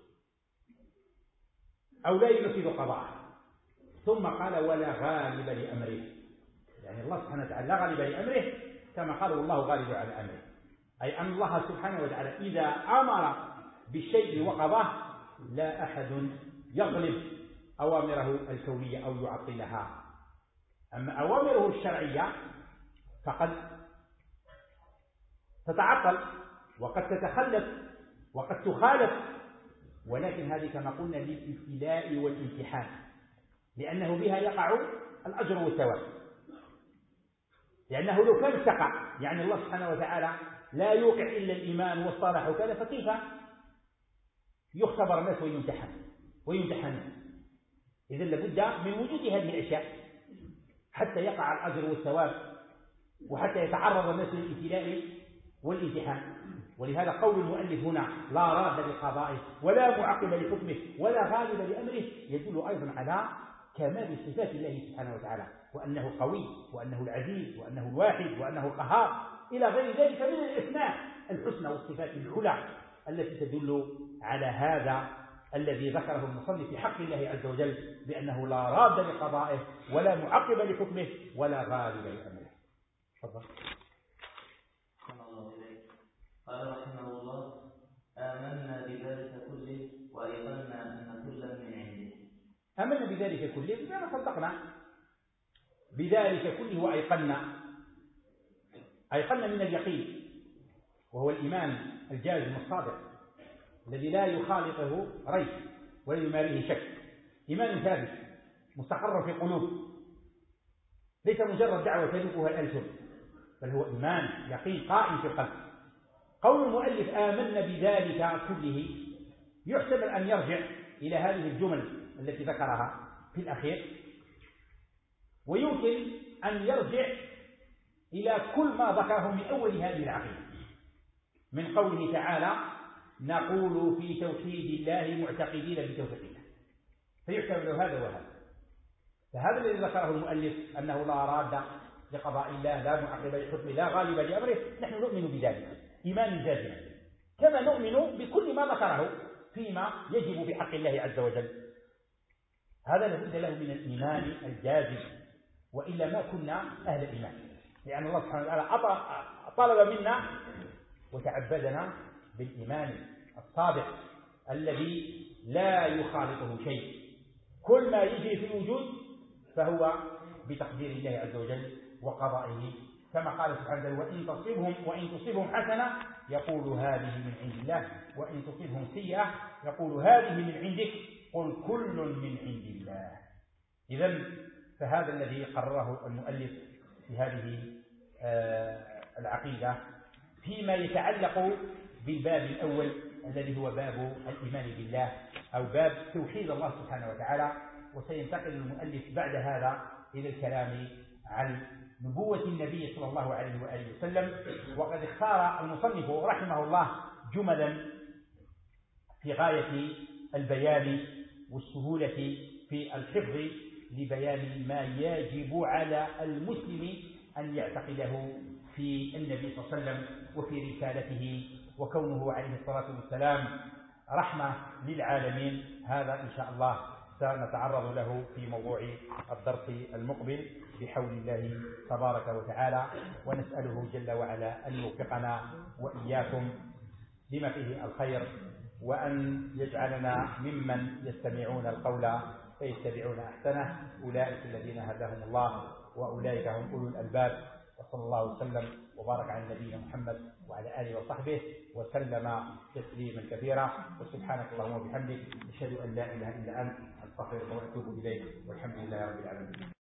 أو لا ينفذ قضاءه. ثم قال: ولا غالب لأمره، يعني الله سبحانه وتعالى لا غالب لأمره، كما قال: والله غالب على أمره، أي أن الله سبحانه وتعالى إذا أمر بالشيء وقضاه لا أحد يغلب أوامره الكونية أو يعطلها. أما أوامره الشرعية فقد تتعطل وقد تتخلف وقد تخالف، ولكن هذه كما قلنا للابتلاء والامتحان، لأنه بها يقع الأجر والثواب. لأنه لو كان تقع، يعني الله سبحانه وتعالى لا يوقع إلا الإيمان والصلاح وكذا، فكيف يختبر الناس ويمتحن ويمتحنون؟ إذن لابد من وجود هذه الأشياء حتى يقع الأجر والثواب وحتى يتعرض الناس للابتلاء والامتحان. ولهذا قول المؤلف هنا: لا راد لقضائه ولا معقب لحكمه ولا غالب لأمره، يدل أيضا على كمال صفات الله سبحانه وتعالى، وأنه قوي وأنه العزيز وأنه الواحد وأنه القهار إلى غير ذلك من الأسماء الحسنى والصفات العلى التي تدل على هذا الذي ذكره المصنف في حق الله عز وجل، بأنه لا راد لقضائه ولا معقب لحكمه ولا غالب لأمره. تفضل. قال رحمه الله: آمنا بذلك كله وأيقنا أن كلا من عنده. آمنا بذلك كله بما صدقنا بذلك كله وأيقنا. أيقنا من اليقين، وهو الإيمان الجازم الصادق الذي لا يخالطه ريب ولا يماريه شك. إيمان ثابت مستقر في القلوب، ليس مجرد دعوة تلوكها الألسن، بل هو إيمان يقين قائم في القلب. قول المؤلف آمنا بذلك كله يحتمل أن يرجع إلى هذه الجمل التي ذكرها في الأخير، ويمكن أن يرجع إلى كل ما ذكره من أول هذه العقيدة، من قوله تعالى: نقول في توحيد الله معتقدين بتوفيق الله، فيحتمل هذا وهذا. فهذا الذي ذكره المؤلف أنه لا راد لقضاء الله لا معقب لحكمه لا غالب لأمره، نحن نؤمن بذلك إيمان جازما، كما نؤمن بكل ما ذكره فيما يجب بحق الله عز وجل. هذا لابد له من الإيمان الجازم، وإلا ما كنا أهل الإيمان، لأن الله سبحانه وتعالى طلب منا وتعبدنا بالإيمان الصادق الذي لا يخالطه شيء. كل ما يجري في الوجود فهو بتقدير الله عز وجل وقضائه، كما قال سبحانه: وإن تصبهم وإن تصبهم حسنة يقول هذه من عند الله وإن تصبهم سيئة يقول هذه من عندك قل كل من عند الله. إذن فهذا الذي قرره المؤلف في هذه العقيدة فيما يتعلق بالباب الأول الذي هو باب الإيمان بالله أو باب توحيد الله سبحانه وتعالى. وسينتقل المؤلف بعد هذا إلى الكلام عن نبوة النبي صلى الله عليه وآله وسلم. وقد اختار المصنف رحمه الله جملا في غاية البيان والسهولة في الحفظ لبيان ما يجب على المسلم أن يعتقده في النبي صلى الله عليه وسلم وفي رسالته، وكونه عليه الصلاة والسلام رحمة للعالمين. هذا إن شاء الله سنتعرض له في موضوع الدرس المقبل بحول الله تبارك وتعالى، ونسأله جل وعلا أن يوفقنا وإياكم لما فيه الخير، وأن يجعلنا ممن يستمعون القول فيتبعون أحسنه. أولئك الذين هداهم الله وأولئك هم أولو الألباب. وصلى الله وسلم وبارك على نبينا محمد وعلى آله وصحبه وسلم تسليما كثيرا. وسبحانك اللهم وبحمدك أشهد أن لا إله إلا أنت أستغفرك وأتوب إليك، والحمد لله رب العالمين.